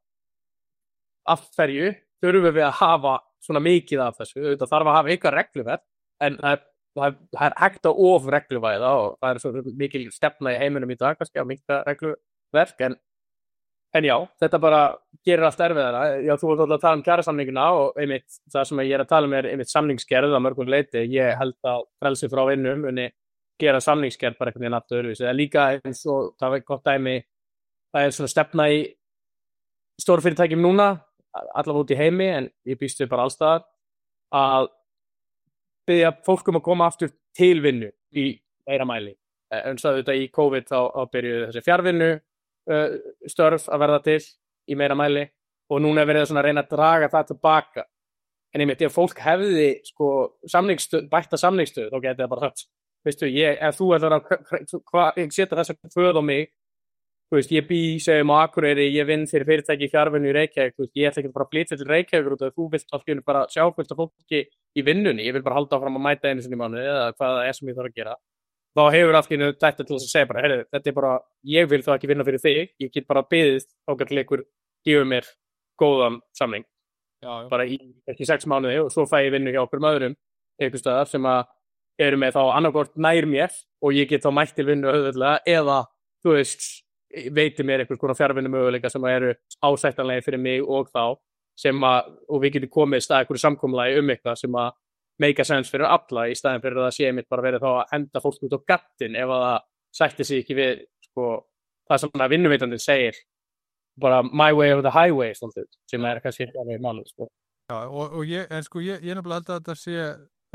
af hverju þurfum við að hafa svona mikið af þessu, þetta þarf að hafa eitthvað regluverk, en það er, það er, það er hægt að of regluvæða og það er svo mikil stefna í heiminum í dag, kannski að mikta regluverk, en, en já, þetta bara gerir allt erfiðara. Já, þú ert alltaf að tala um kjarasamninguna og einmitt það sem ég er að tala um er einmitt samningsgerð að mörgum leyti. Ég held að frelsi frá vinnum muni gera samningsgerð bara einhvern veginn allt öðruvísi. Það er líka eins og það er gott dæmi, það er svona stefna í stórfyrirtækjum núna, allavega út í heimi, en ég býst við bara allstaðar að biðja fólk um að koma aftur til vinnu í meira mæli. En svo þetta í COVID þá, þá byrjuðu þessi fjarvinnu uh, störf að verða til í meira mæli og núna er verið svona að reyna að draga það tilbaka. En einmitt, ef fólk hefði sko samningsstöð, bætta samningsstöð, þá geti það bara þess. Veistu, ég, ef þú ætlar að ég setja þess að föð á mig, þú veist, ég bý, segjum á Akureyri, ég vinn fyrir fyrirtæki í fjarvinnu í Reykjavík, þú veist, ég ætla ekki bara að flytja til Reykjavík út af þú vilt alltaf bara sjá fullt af fólki í vinnunni, ég vil bara halda áfram að mæta einu sinni í mánuði eða hvað það er sem ég þarf að gera. Þá hefur alltaf þetta til þess að segja bara, heyrðu, þetta er bara, ég vil þá ekki vinna fyrir þig, ég get bara beðið ágætt leikur, gefur mér góðan samning, já, já. Bara í ekki sex mánuði og svo fæ ég vinnu hjá okkur öðrum einhvers staðar sem að eru með þá annarkort nær mér og ég get þá mætt til vinnu auðvitað eða, þú veist, veiti mér einhvers konar fjarvinnu möguleika sem eru ásættanlega fyrir mig og þá sem að, og við getum komið í stað einhverju samkomulagi um eitthvað sem að make a sense fyrir alla í staðin fyrir að það sé mitt bara verið þá að henda fólk út á gattin ef að það sætti sig ekki við sko, það sem að vinnuveitandinn segir bara my way or the highway svolítið, sem er kannski ekki alveg málið sko. Já, og, og ég, en sko ég, ég nefnilega held að þetta sé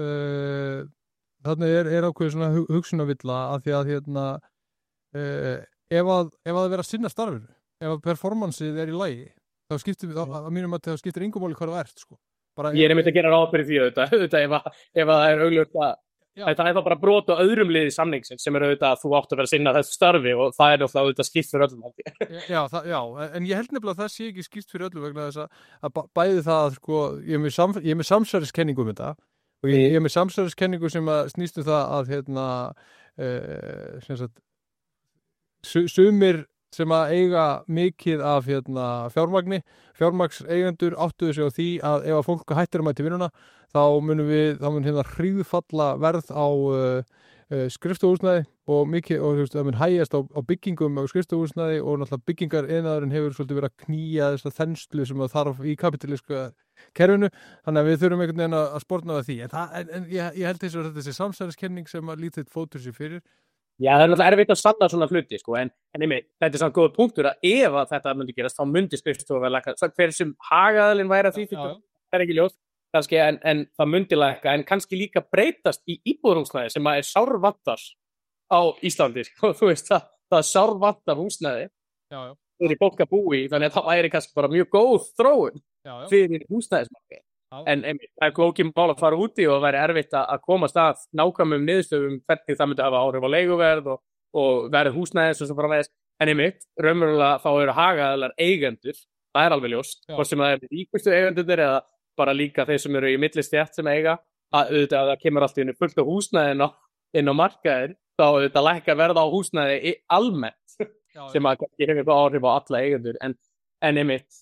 uh, þarna er, er ákveð svona hugsunavilla að því að hérna uh, ef að, ef að það vera að sinna starfinu, ef að performanceið er í lagi þá skiptir við, á mínum að það skiptir engum máli hvað það ert, sko. Bara, ég er einmitt að gera ráð fyrir því auðvitað, auðvitað ef, að, ef að það er augljóst að það er þá bara brot á öðrum liði samningsins sem er auðvitað að þú átt að vera að sinna þessu starfi og það er náttúrulega auðvitað skýrt fyrir öllum. já, það, já, en ég held nefnilega að það sé ekki skýrt fyrir öllum vegna þess að, að bæði það, sko, ég er með, sam, með samsæriskenningu um þetta og ég, ég er með samsæriskenningu sem að snýstu það að, hérna, uh, sem sagt, su, sumir sem að eiga mikið af hérna, fjármagni, fjármagnseigendur áttuðu sig á því að ef að fólk hættir að mæta vinnuna, þá munum við, þá mun hérna hríðfalla verð á uh, uh, skrifstofuhúsnæði og mikið, og þú veist, það mun hægjast á, á byggingum og skrifstofuhúsnæði og náttúrulega byggingar iðnaðurinn hefur svolítið verið að knýja þessa þenslu sem það þarf í kapitalíska kerfinu, þannig að við þurfum einhvern veginn að sportna við því, en, það, en, en ég, ég held þess að þetta sé samsæriskenning sem að lítið fótur sér fyrir. Já, það er náttúrulega erfitt að sanna svona hluti, sko, en, en einmitt, þetta er samt góð punktur að ef að þetta myndi gerast, þá myndi skrifstofa vel lækka, hver sem hagaðalinn væri að því, já, já. Það er ekki ljóst, kannski, en, en það myndi lækka, en kannski líka breytast í íbúðarhúsnæði sem að er sárvantar á Íslandi, sko, þú veist, það, það er sárvantar húsnæði, já, já. fyrir fólk að búi, þannig að það væri kannski bara mjög góð þróun já, já. fyrir húsnæðismarkaði. En einmitt, það er klókin mál að fara úti og það væri erfitt að komast að nákvæmum niðurstöðum hvernig það myndi hafa áhrif á leiguverð og, og verð húsnæðis og svo frá veðist. En einmitt, raunverulega þá eru hagaðalar eigendur, það er alveg ljóst, hvort sem það er ríkustu eigendunir eða bara líka þeir sem eru í millistjætt sem eiga, að auðvitað að það kemur alltaf inn í fullt á húsnæðin á, inn á markaðin, þá auðvitað lækkar verð á húsnæði almennt, já, sem að ekki hefur áhrif á alla eigendur. En, en einmitt,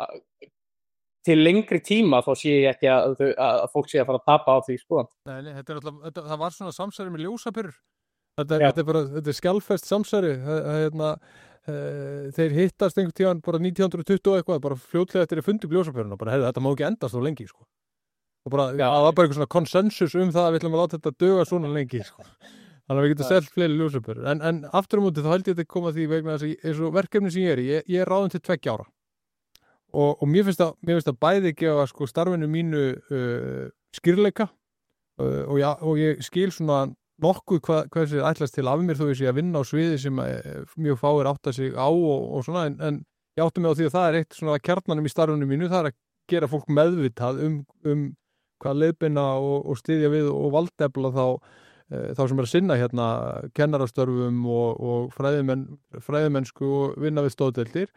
til lengri tíma þá sé ég ekki að, að fólk sé að fara að tapa á því, sko. Nei, nei, þetta er alltaf, þetta, það var svona samsæri með ljósapyrur. Þetta, þetta er bara, þetta er skjálfest samsæri. Hérna, uh, þeir hittast einhvern tíðan bara nítján hundruð tuttugu og eitthvað, bara fljótlega eftir að fundi ljósapyruna, bara hefði þetta má ekki endast svo lengi, sko. Og bara, já, það var bara einhver svona konsensus um það að við ætlum að láta þetta döga svona lengi, sko. Þannig að við getum selt fleiri ljósapyrur. En, en aftur á móti þá held ég að þetta koma því vegna þess að eins og verkefni sem ég er í, ég, ég er ráðinn til tveggja ára. Og, og mér finnst að, mér finnst að bæði gefa sko starfinu mínu uh, skýrleika uh, og, ja, og ég skil svona nokkuð hvað, hvað þessi ætlast til af mér þó ég sé að vinna á sviði sem uh, mjög fáir átta sig á og, og svona en, en ég átti mig á því að það er eitt svona kjarnanum í starfinu mínu, það er að gera fólk meðvitað um, um hvað leiðbeina og, og styðja við og valdefla þá, uh, þá sem er að sinna hérna kennarastörfum og, og fræðimenn, fræðimennsku og vinna við stóðdeildir.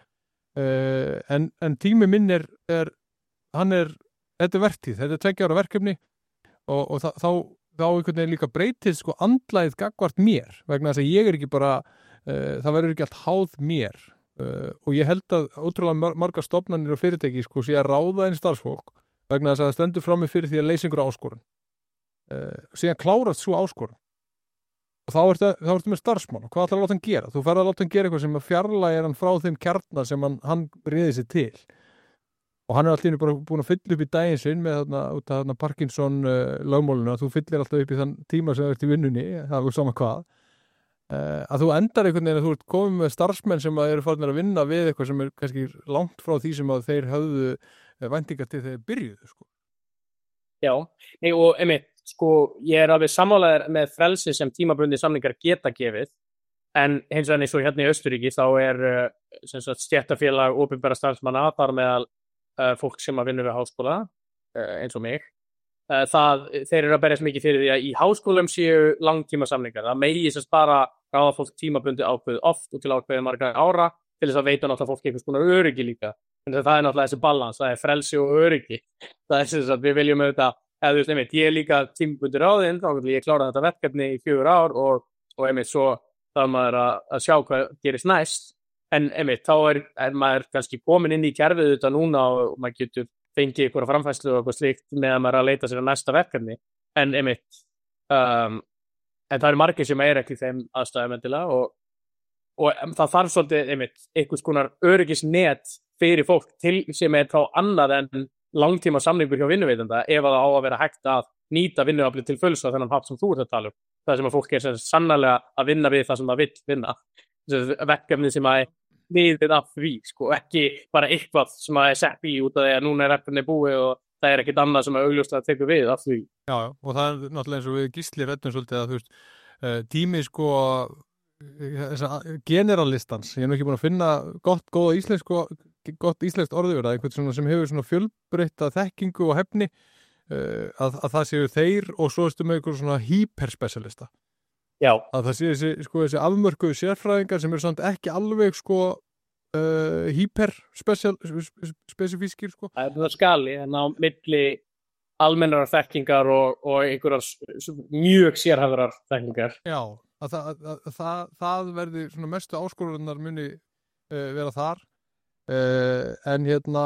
Uh, en, en tími minn er, er hann er, þetta er vertíð, þetta er tveggja ára verkefni og, og þá, þá, þá einhvern veginn líka breytið sko andlæðið gagvart mér vegna þess að ég er ekki bara uh, það verður ekki allt háð mér uh, og ég held að ótrúlega margar stofnanir og fyrirtæki sko sé að ráða einn starfsfólk vegna þess að það stendur frammi fyrir því að leysa einhverja áskorun uh, síðan klárast svo áskorun og þá ertu, þá ertu með starfsmann og hvað ætlar að láta hann gera? Þú ferð að láta hann gera eitthvað sem að fjarlægir hann frá þeim kjarnar sem hann, hann riði sér til og hann er alltaf bara búin að fylla upp í daginn sinn með þarna, út af þarna Parkinson uh, lögmáluna, þú fyllir alltaf upp í þann tíma sem þú ert í vinnunni, það er sama hvað uh, að þú endar einhvern veginn að þú ert komið með starfsmenn sem eru farin að vinna við eitthvað sem er kannski langt frá því sem að þeir höfðu uh, væntingar til þeir byrjuðu sko. Já, nei og einmitt sko, ég er alveg sammálaður með frelsi sem tímabundið samningar geta gefið, en hins vegar eins og hérna í Austurríki þá er sem sagt stéttarfélag opinbera starfsmanna þar meðal uh, fólk sem að vinna við háskóla uh, eins og mig. Uh, það, þeir eru að berjast mikið fyrir því að í háskólum séu langtíma samningar. Það megi þess bara ráða fólk tímabundið ákveðið oft og til ákveðið marga ára til þess að veita náttúrulega fólk einhvers konar öryggi líka. En það er náttúrulega þessi balans, það er frelsi og öryggi. Það er sem sagt við viljum auðvitað eða þú veist, einmitt, ég er líka tímabundið ráðinn, þá getur ég klárað þetta verkefni í fjögur ár og, og einmitt svo þarf maður að, að sjá hvað gerist næst, en einmitt, þá er, er maður kannski komin inn í kerfið þetta núna og maður getur fengið ykkur framfærslu og eitthvað slíkt með að maður að leita sér að næsta verkefni, en einmitt, um, en það eru margir sem er ekki þeim aðstæðum endilega og, og um, það þarf svolítið, einmitt, einhvers konar öryggisnet fyrir fólk til sem er þá annað en langtíma samningur hjá vinnuveitanda ef að það á að vera hægt að nýta vinnuaflið til fulls á þennan hátt sem þú ert að tala um. Það sem að fólk er sannarlega að vinna við það sem það vill vinna. Verkefni sem að er liðið af því, sko, ekki bara eitthvað sem að er sett í út af því að núna er verkefni búið og það er ekkit annað sem að augljóslega tekur við af því. Já, já, og það er náttúrulega eins og við Gísli ræddum svolítið að þú veist, tími sko generalistans, ég er nú ekki búin að finna gott, góða íslensku ekki gott íslenskt orðið verið, einhvern svona sem hefur svona fjölbreytta þekkingu og hefni, uh, að, að það séu þeir og svo erstu með einhver svona hyperspecialista. Já. Að það séu þessi, sko, þessi afmörkuðu sérfræðingar sem eru samt ekki alveg, sko, uh, hyperspecifískir, sko. Það er það skali, en á milli almennar þekkingar og, og einhverjar mjög sérhæfðar þekkingar. Já, að það, að, að, það, það verði svona mestu áskorunar muni uh, vera þar, uh, en hérna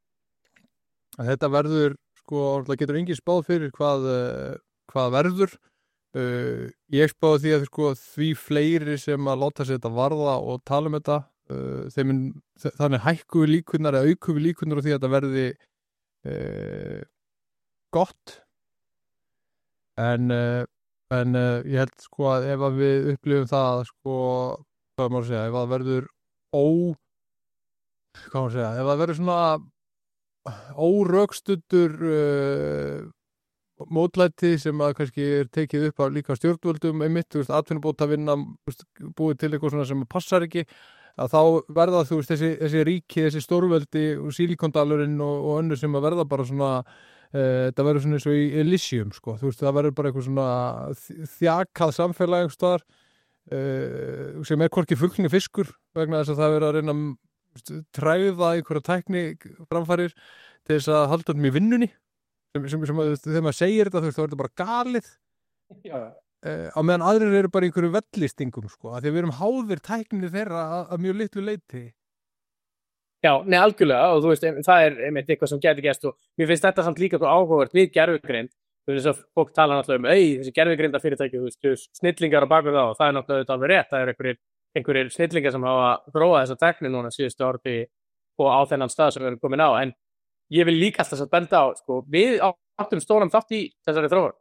að þetta verður, sko, getur engin spáð fyrir hvað, uh, hvað verður. Uh, ég spáði því að sko, því fleiri sem að láta sér þetta varða og tala um þetta, uh, þeim, þannig hækku við líkunar eða auku við líkunar og því að þetta verði uh, gott, en, uh, en uh, ég held sko að ef að við upplifum það, sko, hvað maður segja, ef að verður ó, hvað maður segja, ef að verður svona órökstuddur uh, mótlæti sem að kannski er tekið upp af líka stjórnvöldum einmitt, þú veist, atvinnubótavinna búið til eitthvað svona sem passar ekki, að þá verða þú veist þessi, þessi ríki, þessi stórveldi og Silicon-dalurinn og, og önnur sem að verða bara svona, e, þetta verður svona eins og í Elysium, sko, þú veist, það verður bara eitthvað svona þjakað samfélag einhvers staðar, e, sem er hvorki fuglni fiskur, vegna þess að það verður að reyna að træða einhverja tækni framfærir til þess að halda um í vinnunni. Sem, sem, sem, þegar maður segir þetta, þú veist, þá er þetta bara galið, uh, á meðan aðrir eru bara einhverju vellistingum, sko, að því að við erum háðir tæknir þeirra að, að mjög litlu leyti. Já, nei, algjörlega, og þú veist, það er einmitt eitthvað sem gæti gerst og mér finnst þetta samt líka svo áhugavert við gervigreind, þú veist, þess að fólk tala náttúrulega um, ei, þessi gervigreinda fyrirtæki, þú veist, snillingar á baku þá, og það er náttúrulega alveg rétt, það er einhverjir, einhverjir snillingar sem hafa þróað þessa tækni núna síðustu orði og á þennan stað sem við erum komin á, en ég vil líka alltaf að benda á, sko, við áttum stóran þátt í þessari þróun.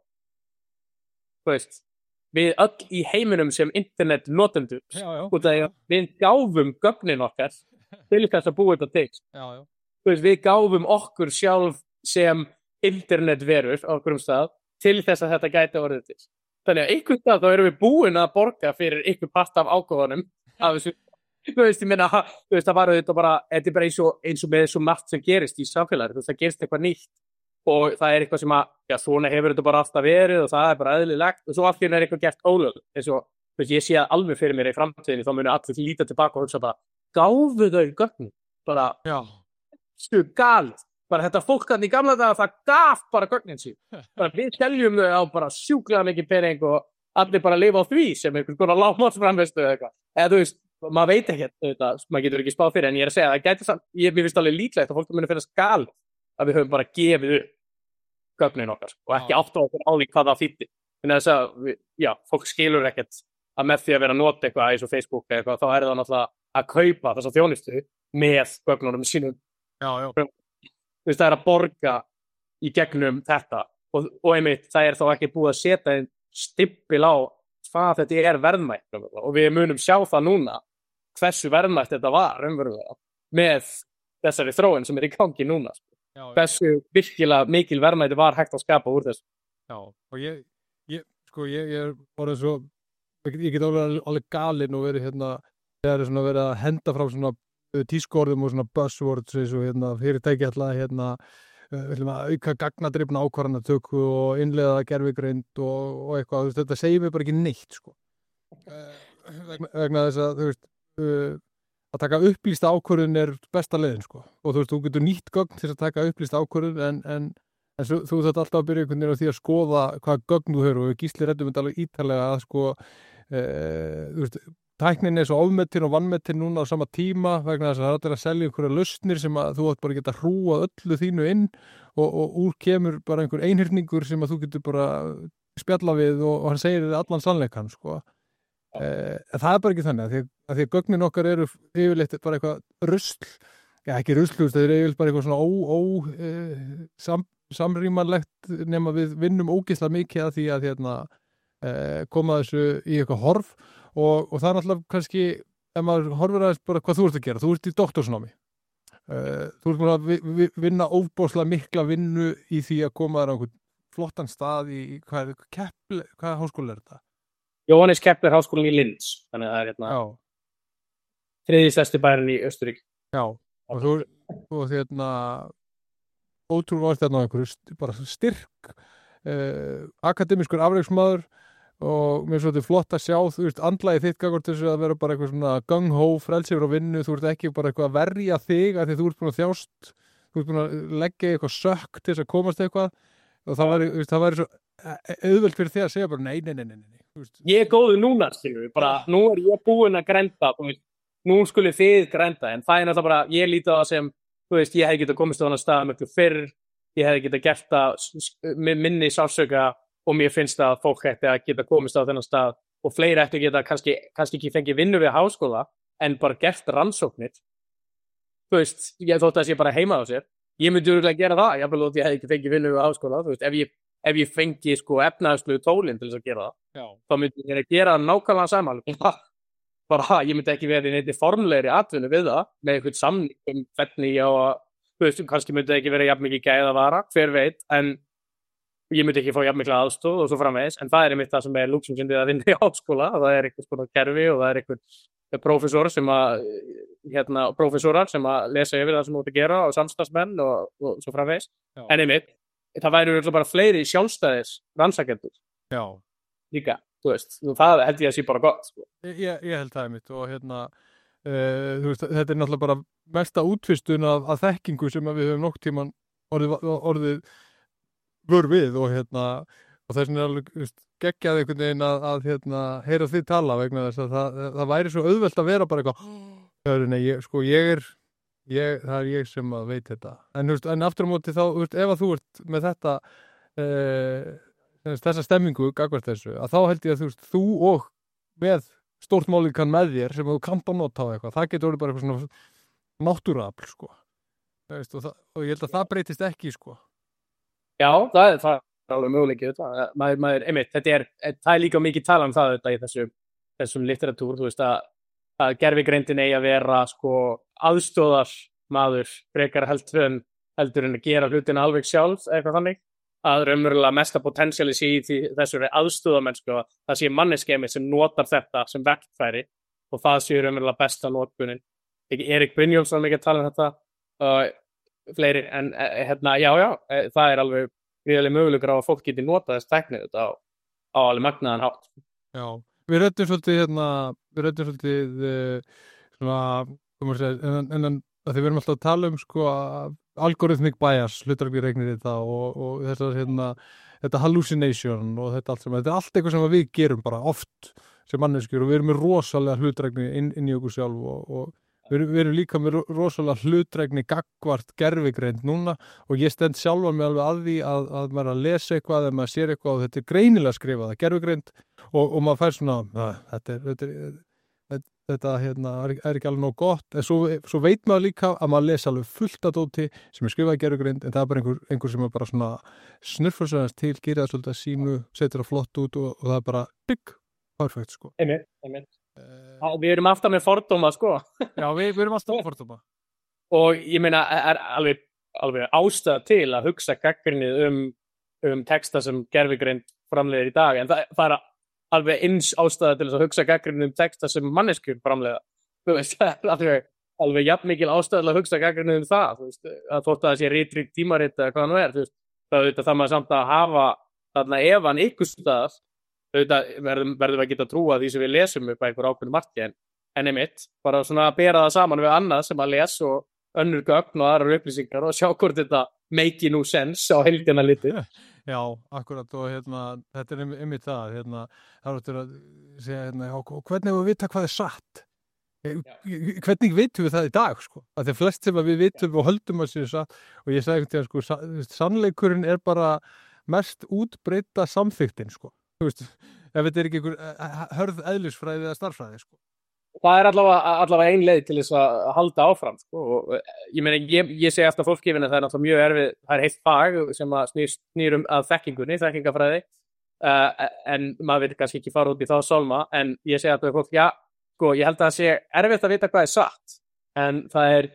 Þú veist, við öll í heiminum sem internet notendur, út af því að við gáfum gögnin okkar til þess að búa þetta til. Já, já. Þú veist, við gáfum okkur sjálf sem internetverur á okkur um stað til þess að þetta gæti orðið til. Þannig að einhvern stað þá erum við búin að borga fyrir einhver part af ágóðanum af þessu. Þú veist, ég meina, þú veist, það var þetta bara, þetta er bara eins og, eins og með svo margt sem gerist í samfélagi, þú veist, það gerist eitthvað nýtt og það er eitthvað sem að, já, svona hefur þetta bara alltaf verið og það er bara eðlilegt og svo allt í einu er eitthvað gert ólöglegt, eins og, þú veist, ég sé að alveg fyrir mér í framtíðinni, þá muni allir líta tilbaka og hugsa bara, gáfu þau gögnin, bara, já, stu galið, bara þetta fólk hann í gamla daga, það gaf bara gögnin sín, bara við seljum þau á bara sjúklega mikið pening og allir bara lifa á því sem einhvern konar lágmarksframleiðslu eða eitthvað, eða þú veist, maður veit ekki þetta, maður getur ekki spáð fyrir en ég er að segja að það gæti samt, ég mér finnst alveg líklegt að fólk muni finna skal að við höfum bara gefið upp gögnin okkar og ekki átt á okkur álík hvað það þýddi en þess að, við, já, fólk skilur ekkert að með því að vera að nota eitthvað eins og Facebook eða eitthvað, þá er það náttúrulega að kaupa þessa þjónustu með gögnunum sínum, já, já. Þú veist, það er að borga í gegnum þetta og, og einmitt, það er þá ekki búið að setja einn stimpil á hvað þetta er verðmætt og við munum sjá það núna hversu verðmætt þetta var raunverulega með þessari þróun sem er í gangi núna sko. Já, hversu virkilega mikil verðmætti var hægt að skapa úr þessu. Já, og ég, ég sko, ég, ég er bara svo, ég get alveg, alveg galinn og verið hérna, það er svona verið að henda frá svona tískorðum og svona buzzwords eins og hérna fyrirtæki alltaf hérna, við ætlum að auka gagnadrifna ákvarðanatöku og innleiða gervigreind og, og eitthvað, þetta segir mér bara ekki neitt sko. Vegna, vegna þess að, þú veist, Uh, að taka upplýsta ákvörðun er besta leiðin sko og þú veist, þú getur nýtt gögn til að taka upplýsta ákvörðun en, en, en svo, þú þarft alltaf að byrja einhvern veginn á því að skoða hvað gögn þú hefur og Gísli ræddum þetta alveg ítarlega að sko uh, þú veist, tæknin er svo ofmetin og vannmetin núna á sama tíma vegna þess að það er allir að selja einhverja lausnir sem að þú átt bara að geta hrúað öllu þínu inn og, og úr kemur bara einhver einhyrningur sem að þú getur bara spjalla við og, og hann segir allan sannleikann sko. Uh, það er bara ekki þannig að því að, að því að gögnin okkar eru yfirleitt bara eitthvað rusl, já ekki rusl það er yfirleitt bara eitthvað svona ó, ó uh, sam, samrýmanlegt nema við vinnum ógeðslega mikið að því að hérna, uh, koma þessu í eitthvað horf og, og það er náttúrulega kannski ef maður horfir aðeins bara hvað þú ert að gera þú ert í doktorsnámi uh, þú ert að vi, vi, vinna óbóðslega mikla vinnu í því að koma þér á einhvern flottan stað í hvað, Kepler, hvað háskóla er þetta? Jóhannes Kepler háskólinn í Linz þannig að það er hérna þriðji stærsti bærinn í Austurríki Já, og þú og hérna ótrúlega ástæðan á einhverju st- bara styrk uh, akademískur afreiksmaður og mér er svolítið flott að sjá, þú veist, andlagið þitt gagvart þessu að vera bara eitthvað svona gung-ho, frelsifur á vinnu, þú ert ekki bara eitthvað að verja þig að því þú ert búin að þjást, þú ert búin að leggja eitthvað sökk til þess að komast eitthvað og það væri, þú veist, það væri svo e- auðvelt fyrir þig að segja bara nei, nei, nei, nei, nei. Þú veist, Ég er góður núna, skilur við, bara nú er ég búinn að grænda, þú veist, nú skulle þið grænda, en það er náttúrulega bara, ég líti á það sem, þú veist, ég hef getað komist á þannig stað miklu fyrr, ég hef getað gert það s- s- með minni sásöka og mér finnst að fólk ætti að geta komist á þennan stað og fleiri ætti að geta kannski, kannski ekki fengið vinnu við háskóla en bara gert rannsóknir, þú veist, ég þótt að sé bara heima á sér, ég myndi örugglega gera það, ég þótt ég hef ekki fengið vinnu við háskóla, þú veist, ef ég, ef ég fengi sko efnaðarslu tólinn til þess að gera það, já, þá myndi ég að gera nákvæmlega saman bara ha, ég myndi ekki verið í neitt formlegri atvinnu við það með einhvern samning um hvernig ég á að, þú veist, kannski myndi það ekki verið jafn mikið gæðavara, hver veit, en ég myndi ekki fá jafn mikla aðstoð og svo framvegis, en það er einmitt það sem er lúxusindið að vinna í háskóla, það er einhvers konar kerfi og það er einhver prófessor sem að, hérna, prófessorar sem að lesa yfir það sem þú ert að gera og samstarfsmenn og, og svo framvegis, já, en einmitt, það væri örugglega bara fleiri sjálfstæðis rannsakendur já. líka, þú veist, og það held ég að sé bara gott, sko. Ég, ég held það einmitt og hérna uh, þú veist, þetta er náttúrulega bara mesta útvistun af, af þekkingu sem að við höfum nokk tíman orðið, orðið vör við og hérna og þess vegna er alveg þú veist, geggjað einhvern veginn að, að hérna, heyra þið tala vegna þess að það, það væri svo auðvelt að vera bara eitthvað nei, ég, sko ég er ég, það er ég sem að veit þetta en, þú veist, en aftur á móti þá, þú veist, ef að þú ert með þetta uh, þessa stemmingu gagvart þessu, að þá held ég að þú veist, þú og með stórt málið kann með þér sem þú kannt að nota á eitthvað, það getur orðið bara eitthvað svona náttúruafl, sko veist, og, það, og ég held að það breytist ekki, sko Já, það er, það er alveg möguleikið, maður, maður, einmitt, þetta er, það er líka mikið tala um það þetta í þessum, þessum litteratúr, þú veist að, að gervigreindin eigi að vera sko aðstóðar maður frekar heldur en, heldur en að gera hlutina alveg sjálf, eitthvað þannig, að raunverulega mesta potensiali sé í því þessu aðstóðamennsku, að það sé manneskemi sem notar þetta sem verkfæri og það sé raunverulega besta notkunin. Erik Brynjólfsson mikið að tala um þetta, uh, fleiri, en hérna, já, já, það er alveg gríðarlega mögulegur á að fólk geti notað þess tæknið þetta á, á alveg magnaðan hátt. Já, við ræddum svolítið hérna, við ræddum svolítið uh, svona, komum að segja, en, en, en að því við erum alltaf að tala um sko algorithmic bias, hlutverkir regnir þetta og, og þessar hérna, þetta hallucination og þetta allt sem, þetta er allt eitthvað sem við gerum bara oft sem manneskjur og við erum með rosalega hlutregni inn, inn í okkur sjálf og, og Við erum, við erum líka með rosalega hlutregni gagnvart gervigreind núna og ég stend sjálfan mig alveg að því að, að maður er að lesa eitthvað eða maður sér eitthvað og þetta er greinilega skrifað að gervigreind og, og maður fær svona að, þetta, er, þetta, er, þetta, þetta hérna, er ekki alveg nóg gott en svo, svo veit maður líka að maður lesa alveg fullt að dóti sem er skrifað að gervigreind en það er bara einhver, einhver sem er bara svona snurfusast til, gerir það svolítið að sínu, setur það flott út og, og það er bara bygg, perfekt sko. Einmitt, einmitt. Uh, við erum alltaf með fordóma sko já við, við erum alltaf með fordóma og ég meina er alveg, alveg ástæða til að hugsa gagnrýnið um, um texta sem gervigreind framleiðir í dag en það, það er alveg eins ástæða til að hugsa gagnrýnið um texta sem manneskjur framleiða þú veist, það er alveg, alveg jafn mikil ástæða til að hugsa gagnrýnið um það þú veist, að þótt að það sé ritrit tímarit eða hvað það er, þú veist, það er það maður samt að hafa þarna ef hann ykkur staðar auðvitað verðum, verðum að geta trúa því sem við lesum upp á einhver ákveðnu marki en, en einmitt, bara svona að bera það saman við annað sem að les og önnur gögn og aðrar upplýsingar og sjá hvort þetta make no sense á heildina litið. Já, akkurat og hérna, þetta er einmitt það hérna, það er áttur að segja hérna, og hvernig við vita hvað er satt Já. Hvernig vitum við það í dag sko, að það er flest sem að við vitum og höldum að séu satt og ég sagði einhvern veginn sko, sannleikurinn er bara mest útbreidda samþyktin sko þú veist, ef þetta er ekki einhver hörð eðlisfræði eða starffræði, sko. Það er allavega, allavega ein leið til þess að halda áfram, sko, og ég meina, ég, ég segi eftir fólkskifinu að það er náttúrulega mjög erfið, það er heilt fag sem að snýr, snýr um að þekkingunni, þekkingafræði, uh, en maður vil kannski ekki fara út í þá sálma, en ég segi að fólk, já, sko, ég held að það sé erfitt að vita hvað er satt, en það er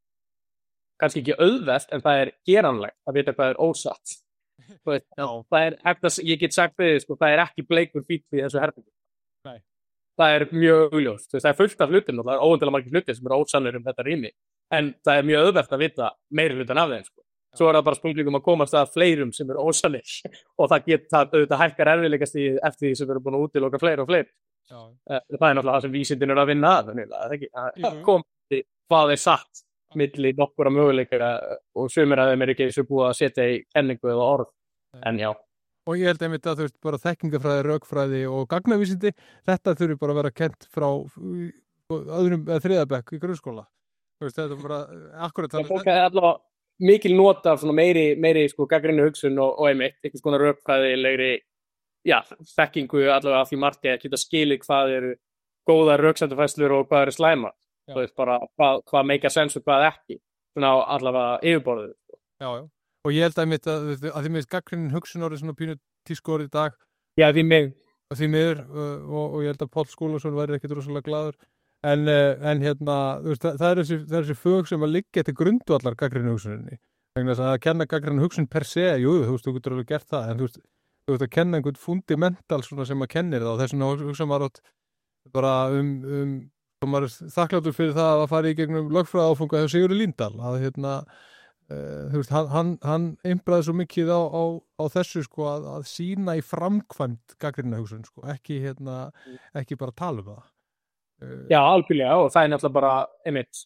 kannski ekki auðvelt, en það er geranlegt að vita hvað er ósatt. Veist, það er eftir að ég get sagt við sko, það er ekki bleikur fíll í þessu herbyggju. Nei. Það er mjög augljóst, það er fullt af hlutum og það er óendilega margir hlutir sem eru ósannir um þetta rými en það er mjög auðvelt að vita meiri hlutan af þeim, sko. Svo er það bara spurningum að komast að fleirum sem eru ósannir og það geta auðvitað hækkar erfiðleikast í eftir því sem við erum búin að útiloka fleiri og fleiri. Já. Það er náttúrulega það sem vísindin eru að vinna að, það ekki, að komast í hvað er satt milli nokkura möguleika og sumir að þeim er ekki svo búið að setja í kenningu eða orð, en já. Og ég held einmitt að þú veist bara þekkingafræði, rökfræði og gagnavísindi, þetta þurfi bara að vera kennt frá öðrum eða þriðabekk í grunnskóla. Þú veist, þetta er bara akkurat þannig. Fólk er allavega mikil nota af svona meiri, meiri sko gagnrýnu hugsun og, og einmitt, einhvers konar rökfræðilegri, já, þekkingu allavega af því margt að geta skilið hvað eru góðar röksemdafærslur og hvað eru slæmar. Þú veist bara hvað, hvað make a sense og hvað ekki. Svona allavega yfirborðið. Já, já. Og ég held að einmitt að, að því minnst gagnrýnin hugsun orðið svona pínu tísku orðið í dag. Já, því mig. Því miður og, og ég held að Páll Skúlason væri ekkert rosalega glaður. En, en hérna, þú veist, það, það er þessi, það er þessi fög sem að liggja til grundvallar gagnrýnu hugsuninni. Þannig að kenna gagnrýnu hugsun per se, jú, þú veist, þú getur alveg gert það, en þú veist, þú veist að kenna einhvern fundamental svona sem að kennir það og þess vegna hugsa maður átt bara um, um, og maður er þakkláttur fyrir það að fara í gegnum lögfræði áfunga hjá Sigurður Líndal, að hérna, uh, þú veist, hann, hann, hann einbraði svo mikið á, á, á þessu, sko, að, að sína í framkvæmd gagnrýnu hugsun, sko, ekki, hérna, ekki bara tala um það. Já, algjörlega og það er náttúrulega bara einmitt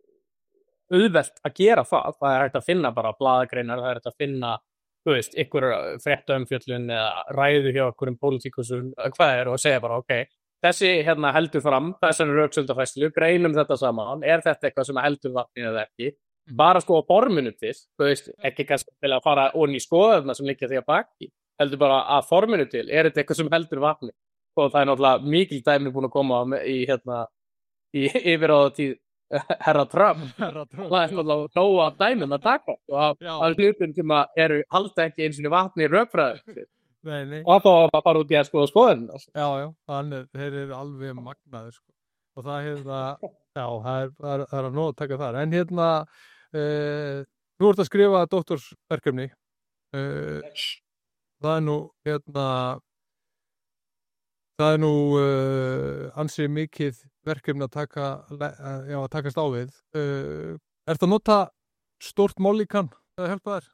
auðvelt að gera það, það er hægt að finna bara blaðagreinar, það er hægt að finna þú veist, ykkur fréttaumfjöllun eða ræðu hjá ykkur um pólitíkusum hvað er og segja bara, ok, þessi hérna heldur fram, þessan röksemdafærslu greinum þetta saman, er þetta eitthvað sem heldur vatnið eða ekki, bara sko á forminu til, þú veist, ekki kannski til að fara onni í skoðuna sem liggja því að baki, heldur bara að forminu til, er þetta eitthvað sem heldur vatnið og það er náttúrulega mikil dæmi búin að koma í hérna í yfiráðatíð herra Trump herra Trump það er náttúrulega nóga dæmum að taka og að hlutum sem eru halda ekki eins og vatni í rökfræði og þá var bara út í að skoða skoðun já, já, þannig þeir eru alveg magnaður sko. Og það hérna já, það er, það er, það er að nóg að taka þar en hérna uh, þú ert að skrifa doktorsverkefni uh, það er nú hérna Það er nú uh, ansið mikið verkefni að taka, já, að takast á við. Uh, er það að nota stórt málíkan að hjálpa þér?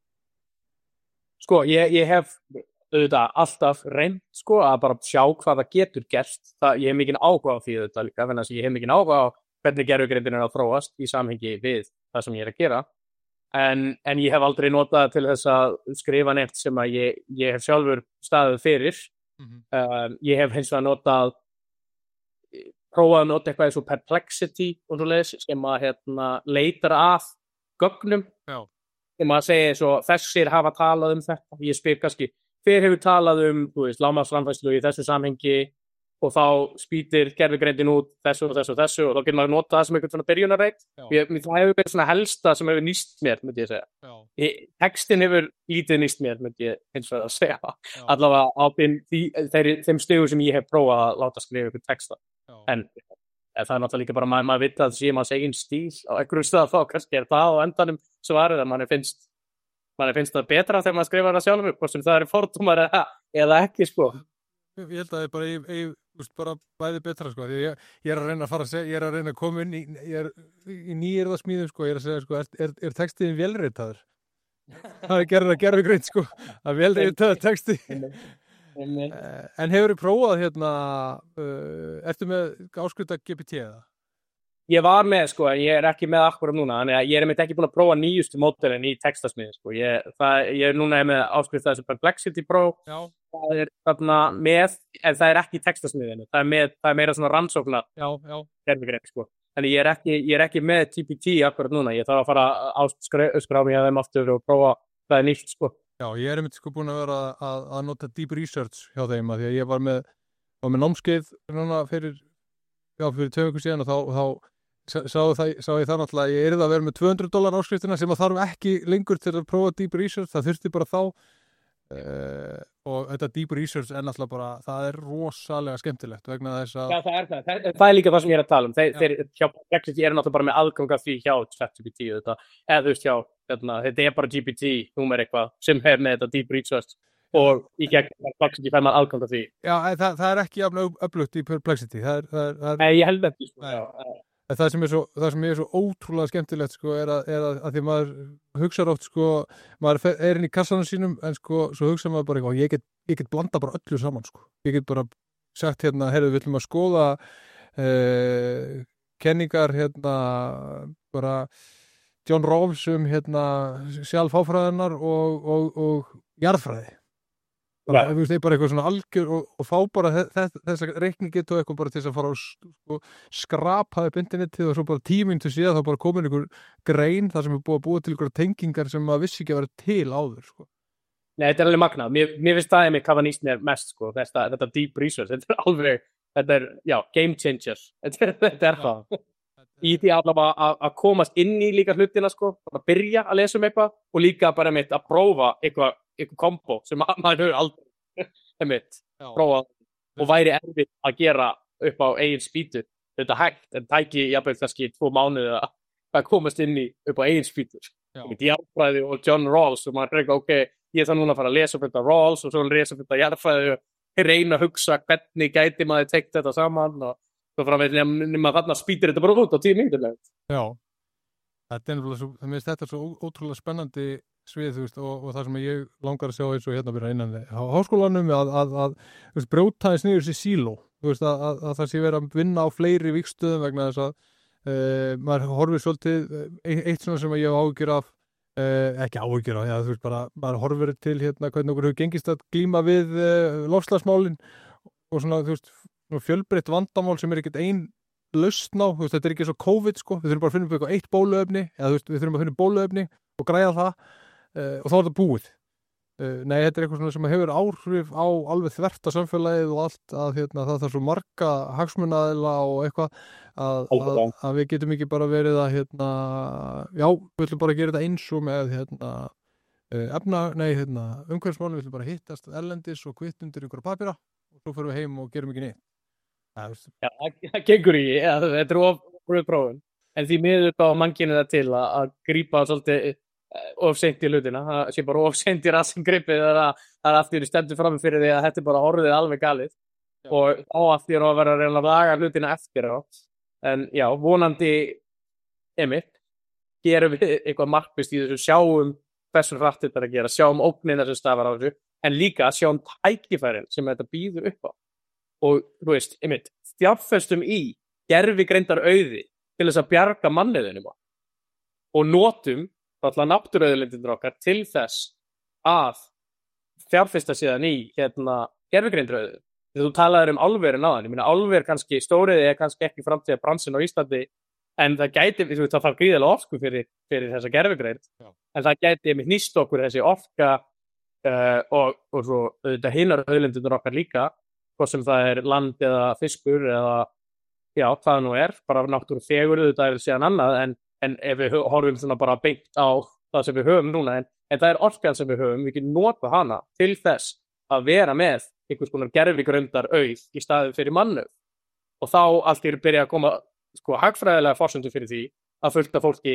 Sko, ég, ég hef auðvitað alltaf reynd sko, að bara sjá hvað það getur gerst. Það, ég hef mikinn áhuga á því auðvitað líka, þannig að ég hef mikinn áhuga á hvernig gervigreindin er að þróast í samhengi við það sem ég er að gera. En, en ég hef aldrei notað til þess að skrifa neitt sem að ég, ég hef sjálfur staðið fyrir. Mm-hmm. Uh, ég hef hins vegar notað prófað að nota eitthvað eins og Perplexity og svo leiðis sem að hérna, leitar að gögnum Já. Sem að segja svo þessir hafa talað um þetta ég spyr kannski, hver hefur talað um þú veist, lágmarksframfærslu í þessu samhengi og þá spýtir gervigreindin út þessu og þessu og þessu og þá getur maður notað það sem eitthvað svona byrjunarreit það hefur verið svona helsta sem hefur nýst mér myndi ég segja ég, textin hefur lítið nýst mér myndi ég eins og að segja Já. Allavega á þeim, þeir, þeim stegum sem ég hef prófað að láta skrifa ykkur texta Já. En það er náttúrulega líka bara maður, maður vita að það sé maður segin stíl á einhverjum stað þá kannski er það á endanum svarið að manni finnst manni finnst það betra þegar maður skrifar það sjálfur hvort sem það er fordómar eða, eða ekki sko Ég held að það er bara, ég, ég, ég, bara bæði betra sko, því ég, ég er að reyna að fara að segja, ég er að reyna að koma inn í, ég er í nýjirðasmíðum sko, ég er að segja sko, er, er, er textiðin vélritaður? Það er gerðið að gerfi greint sko, að vélritaður texti. En hefur þið prófað hérna, uh, ertu með áskrifta G P T eða? Ég var með sko, ég er ekki með akkurat núna, þannig að ég er einmitt ekki búin að prófa nýjustu módelin í textasmiði sko, ég, það, ég er núna með áskrifta þessu Perplexity Pro, Já. Það er þarna með, en það er ekki í textasmiðinu, það er, með, það er meira svona rannsóknar, gervigreind sko, þannig ég er ekki, ég er ekki með G P T akkurat núna, ég þarf að fara að skrá mig að þeim aftur og prófa það er nýtt sko. Já, ég er einmitt sko búin að vera að, að nota deep research hjá þeim að því að ég var með, var með námskeið núna fyrir, já, fyrir tvö vikur síðan og þá, þá Sá, það, sá ég það náttúrulega að ég yrði að vera með tvö hundruð dólar áskriftina sem að þarf ekki lengur til að prófa deep research, það þurfti bara þá uh, og þetta deep research er náttúrulega bara, það er rosalega skemmtilegt vegna þess að... Já, það er það, það, það er líka það sem ég er að tala um, þeir, þeir hjá Perplexity er náttúrulega bara með aðgang af því hjá ChatGPT þetta, eða þú veist hjá, þetta, þetta er bara G P T, númer eitthvað sem er með þetta deep research og í gegn Perplexity fær maður aðgang af því. Já, það, það er ekki öflugt í Perplexity, það er... Það er, það er... Nei, ég held ekki, sko, já, það sem er svo, það sem er svo ótrúlega skemmtilegt sko er að, er að, að því maður hugsar oft sko, maður fer- er inn í kassanum sínum en sko, svo hugsa maður bara eitthvað, ég get, ég get blanda bara öllu saman sko, ég get bara sagt hérna, heyrðu, við ætlum að skoða eh, kenningar hérna, bara John Rawls um hérna sjálfáfræðinar og, og, og jarðfræði bara, Já. þú veist, það er bara eitthvað svona algjör og, og fá bara þess, þess að reikningi og eitthvað bara til þess að fara og sko, skrapa upp internetið og svo bara tíminn til síðan þá bara komin einhver grein þar sem er búið að búa til einhverja tengingar sem maður vissi ekki að vera til áður sko. Nei, þetta er alveg magnað. Mér, mér finnst það einmitt hvað hann ísnir mest, sko, þetta, þetta deep research, þetta er alveg, þetta er, já, game changer, þetta er, þetta er það. Í því allavega að, að komast inn í líka hlutina, sko, bara byrja að lesa um eitthvað og líka bara einmitt að prófa eitthvað, eitthvað kombo sem ma- maður hefur aldrei, einmitt, Já. prófa og væri erfitt að gera upp á eigin spýtur. Þetta er hægt, en tæki jafnvel kannski tvo mánuði að að komast inn í upp á eigin spýtur. Já. Með jarðfræði og John Rawls og maður er ekki, ok, ég þarf núna að fara að lesa upp þetta Rawls og svo lesa upp þetta jarðfræði og reyna að hugsa hvernig gæti maður tekt þetta saman og svo frá með nema þarna spýtir þetta bara út á tíu mínútur. Já, þetta er nefnilega svo, það minnst þetta svo ó- ótrúlega spennandi svið, þú veist, og, og það sem ég langar að sjá eins og hérna byrja innan á háskólanum að, að, að þú veist, brjóta þess niður sér síló, þú veist, að, að, að það sé verið að vinna á fleiri víkstöðum vegna þess að uh, maður horfir svolítið, e- eitt svona sem ég hef áhyggjur af, uh, ekki áhyggjur af, já, þú veist, bara, maður horfir til hérna hvernig okkur hefur gengist að glíma við uh, loftslagsmálin og svona, þú veist, svona fjölbreytt vandamál sem er ekkert ein lausn á, þú veist, þetta er ekki svo COVID sko, við þurfum bara að finna upp eitthvað eitt bóluefni eða þú veist, við þurfum að finna upp bóluefni og græða það uh, og þá er þetta búið uh, nei, þetta er eitthvað svona sem hefur áhrif á alveg þvert á samfélagið og allt að hérna, það þarf svo marga hagsmunaaðila og eitthvað að, að, Algjörlega. að við getum ekki bara verið að hérna, já, við ætlum bara að gera þetta eins og með hérna uh, efna, nei, hérna, umhverfismálum, við ætlum bara að hittast erlendis og kvitt undir einhverja papíra og svo fyrir við heim og gerum ekki neitt. Það, þú veist, Já, það það gengur ekki, ja, þetta er of of prófun, en því miður þá mannkynið það til að, að grípa svolítið eh, of seint í hlutina, það sé bara of seint í rassin gripið þegar að það er aftur í stendur frammi fyrir því að þetta er bara orðið alveg galið Já. og á aftur að vera að reyna að laga hlutina eftir á, en já, vonandi einmitt, gerum við eitthvað markvist í þessu, sjáum hversu hratt þetta er að gera, sjáum ógnina sem stafar á þessu, en líka sjáum tækifærin sem þetta býður upp á. Og þú veist, einmitt, fjárfestum í gervigreindar auði til þess að bjarga manniðinum og notum alltaf náttúruauðlindir okkar til þess að fjárfesta síðan í hérna gervigreindar auði. Þegar þú talaðir um álverin áðan, ég meina álver kannski, stóriði er kannski ekki framtíða bransin á Íslandi, en það gæti, þú veist, það þarf gríðarlega orku fyrir, fyrir þessa gervigreind, Já. en það gæti einmitt nýst okkur þessi orka uh, og, og svo auðvitað hinar auðlindir okkar líka, hvort sem það er land eða fiskur eða já, hvað nú er, bara náttúru fegur þetta er síðan annað, en, en ef við hö- horfum svona bara beint á það sem við höfum núna, en, en það er orkan sem við höfum, við getum nota hana til þess að vera með einhvers konar gervigrundar auð í staðið fyrir mannu og þá allt er byrja að koma sko hagfræðilega forsendur fyrir því að fullt af fólki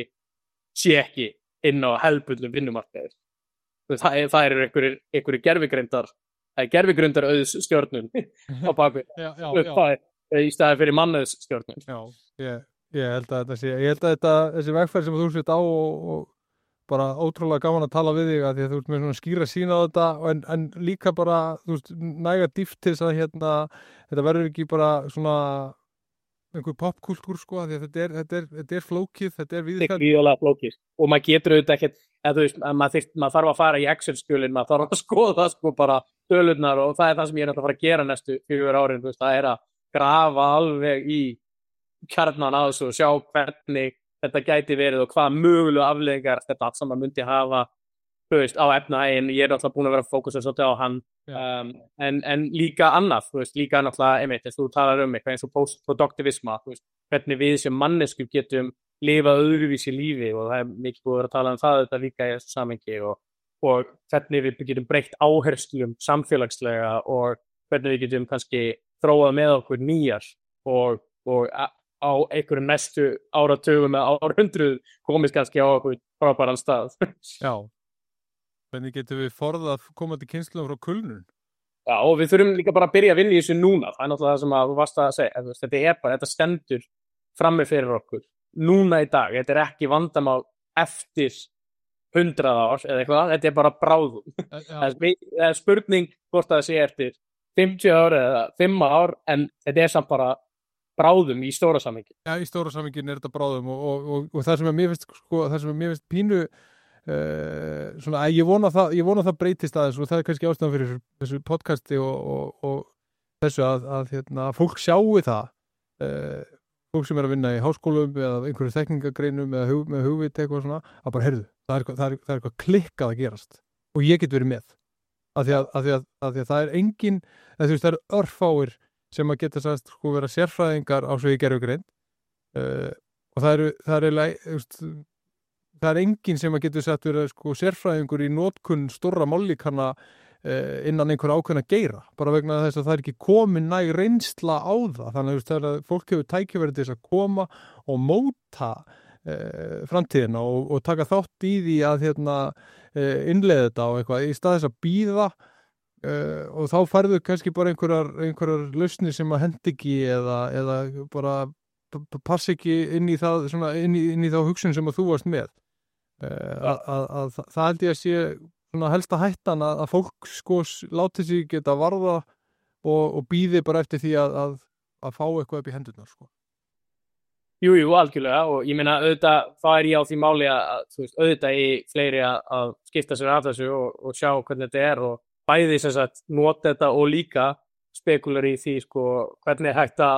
sé ekki inn á hefðbundnum vinnumarkaði. Það, er- það eru einhverjir, einhverjir gervigrundar það er gervigrundar auðsstjórnun á bakvið, já, já, já. það er í staðið fyrir mannuðsstjórnun. Já, ég, ég held að þetta sé, ég held að þetta, þessi vegferð sem þú sitt á og, og bara ótrúlega gaman að tala við þig að því að þú ert með svona skýra sína á þetta en, en líka bara, þú veist, næga dýft til þess að hérna, þetta verður ekki bara svona einhver popkultúr sko, af því að þetta er, þetta er, þetta er flókið, þetta er Þetta er viðkvæmt. gríðarlega flókið og maður getur auðvitað ekkert, eða þú veist, að maður, þyrft, maður þarf að fara í Excel-skjölin, maður þarf að skoða sko bara tölurnar og það er það sem ég er náttúrulega að fara að gera næstu fjögur árin, þú veist, það er að grafa alveg í kjarnan að þessu og sjá hvernig þetta gæti verið og hvað mögulega afleiðingar þetta allt saman myndi hafa, þú veist, á efnahaginn, ég er náttúrulega búin að vera að fókusa svolítið á hann, Já. um, en, en líka annað, þú veist, líka náttúrulega, einmitt, þess að þú talar um eitthvað eins og post-produktivisma, þú veist, hvernig við sem manneskur getum lifað öðruvísi lífi og það er mikið búið að vera að tala um það þetta líka í þessu samhengi og, og hvernig við getum breytt áherslum samfélagslega og hvernig við getum kannski þróað með okkur nýjar og, og a, á einhverjum næstu áratugum eða árhundruð komist kannski á okkur frábæran stað. Já, hvernig getum við forðað komandi kynslum frá kulnun? Já, og við þurfum líka bara að byrja að vinna í þessu núna, það er náttúrulega það sem að þú varst að segja, þú veist, þetta er bara, þetta stendur frammi fyrir okkur núna í dag, þetta er ekki vandamál eftir hundrað ár eða eitthvað, þetta er bara bráðum. Það er, það er spurning hvort það sé eftir fimmtíu ár eða fimm ár, en þetta er samt bara bráðum í stóra samhengi. Já, í stóra samhengin er þetta bráðum og, og, og, og það sem er mér finnst, sko, það sem er mér finnst pínu uh, svona, ég vona það, ég vona það breytist aðeins og það er kannski ástæðan fyrir þessu podcasti og, og, og þessu að, að hérna, fólk sjáu það, uh, fólk sem er að vinna í háskólum eða einhverju þekkingagreinum eða hug, með hugvit eitthvað svona, að bara heyrðu, það er, það er, það er eitthvað klikkað að gerast og ég get verið með. Af því að, að, því að, að, því að það er engin, að, veist, það er örfáir sem að geta sagst sko vera sérfræðingar á svo í gervigreind uh, og það eru, það er eiginlega, veist, það er engin sem að getur sagt vera sko sérfræðingur í notkun stórra mállíkana uh, innan einhver ákveðna geira, bara vegna þess að það er ekki komin næg reynsla á það, þannig að, veist, að fólk hefur tækifæri til þess að koma og móta uh, framtíðina og, og taka þátt í því að hérna, uh, innleiða þetta og eitthvað í stað þess að bíða Uh, og þá færðu kannski bara einhverjar, einhverjar lausnir sem að hendi ekki eða, eða bara passi ekki inn í það, svona, inn í, inn í þá hugsun sem að þú varst með. Uh, að, að, að, það held ég að sé svona helsta hættan að, að fólk sko láti sig geta varða og, og býði bara eftir því að, að, að fá eitthvað upp í hendurnar. Sko. Jú, jú, algjörlega og ég meina auðvitað það er ég á því máli að þú veist, auðvitað í fleiri að, að skipta sér af þessu og, og sjá hvernig þetta er og bæði sem sagt nota þetta og líka spekular í því sko hvernig er hægt að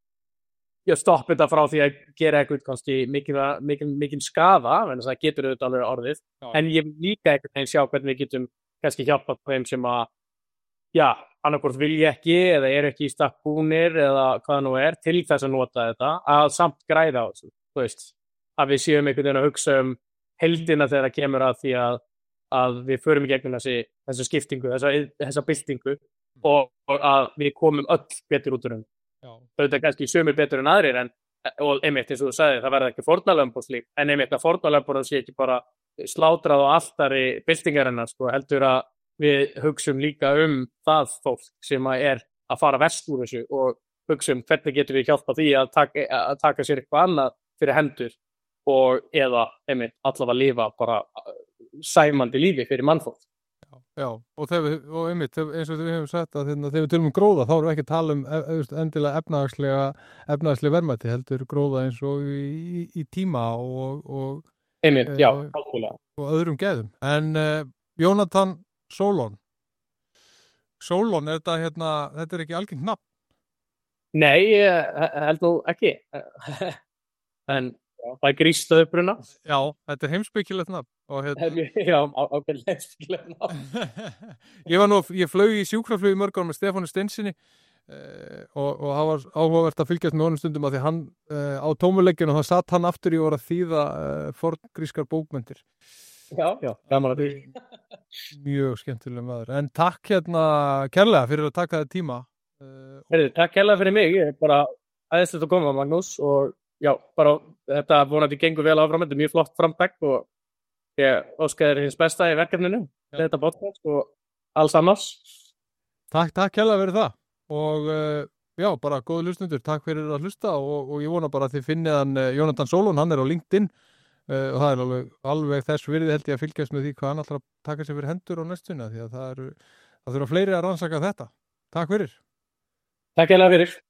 já, stoppa þetta frá því að gera eitthvað kannski mikil, mikil, mikil skaða en það getur auðvitað alveg orðið já. En ég líka einhvern veginn sjá hvernig við getum kannski hjálpað þeim sem að já, annarkvort vilja ekki eða eru ekki í stakk búnir eða hvað nú er til þess að nota þetta að samt græða á þessu, þú veist að við séum einhvern veginn að hugsa um heildina þegar það kemur að því að að við förum í gegnum þessi, þessi skiptingu, þessa, þessa byltingu og, og að við komum öll betur út úr henni. Þetta er kannski sömur betur en aðrir en, og einmitt eins og þú sagði, það verða ekki fórnarlömb og slíkt, en einmitt að fórnarlömb sé ekki bara slátrað á altari byltingarinnar, sko, heldur að við hugsum líka um það fólk sem að er að fara verst úr þessu og hugsum hvernig getum við hjálpa því að taka, að taka sér eitthvað annað fyrir hendur og eða einmitt allavega lifa bara sæmandi lífi fyrir mannfólk. Já, já. Og, þegar, og einmitt, eins og við hefum sagt að þegar við tölum um gróða, þá erum við ekki að tala um endilega efnahagslega, efnahagslega verðmæti, heldur gróða eins og í, í, í tíma og, og, einmitt, já, og, og öðrum geðum. En uh, Jónatan Solon, Solon, er þetta, hérna, þetta er ekki algengt nafn? Nei, ég held nú ekki. En það er grísta uppruna. Já, þetta er heimspekilegt nafn. Hérna... Já, ákveð heimspekilegt nafn. Ég var nú, ég flög í sjúkraflug í mörg ár með Stefáni Steinsinni eh, og, og það var áhugavert að fylgjast með honum stundum að því hann eh, á tómulegginu og þá satt hann aftur í og var að þýða eh, forngrískar bókmenntir. Já, já, gaman að því. Mjög skemmtilega maður. En takk hérna kærlega fyrir að taka þetta tíma. Eh, Heyrðu, takk kærlega fyrir mig. Ég er bara aðeins þetta að koma, Magnús, og já, bara þetta vonandi gengur vel áfram, þetta er mjög flott framtak og ég óska þér hins besta í verkefninu, þetta podcast og alls annars. Takk, takk hérlega fyrir það og uh, já, bara góðu hlustundur, takk fyrir að hlusta og, og ég vona bara að þið finnið hann uh, Jónatan Solon, hann er á LinkedIn uh, og það er alveg, alveg þess virði held ég að fylgjast með því hvað hann ætlar að taka sér fyrir hendur á næstuna því að það eru, það þurfa fleiri að rannsaka þetta. Takk fyrir. Takk hérlega fyrir.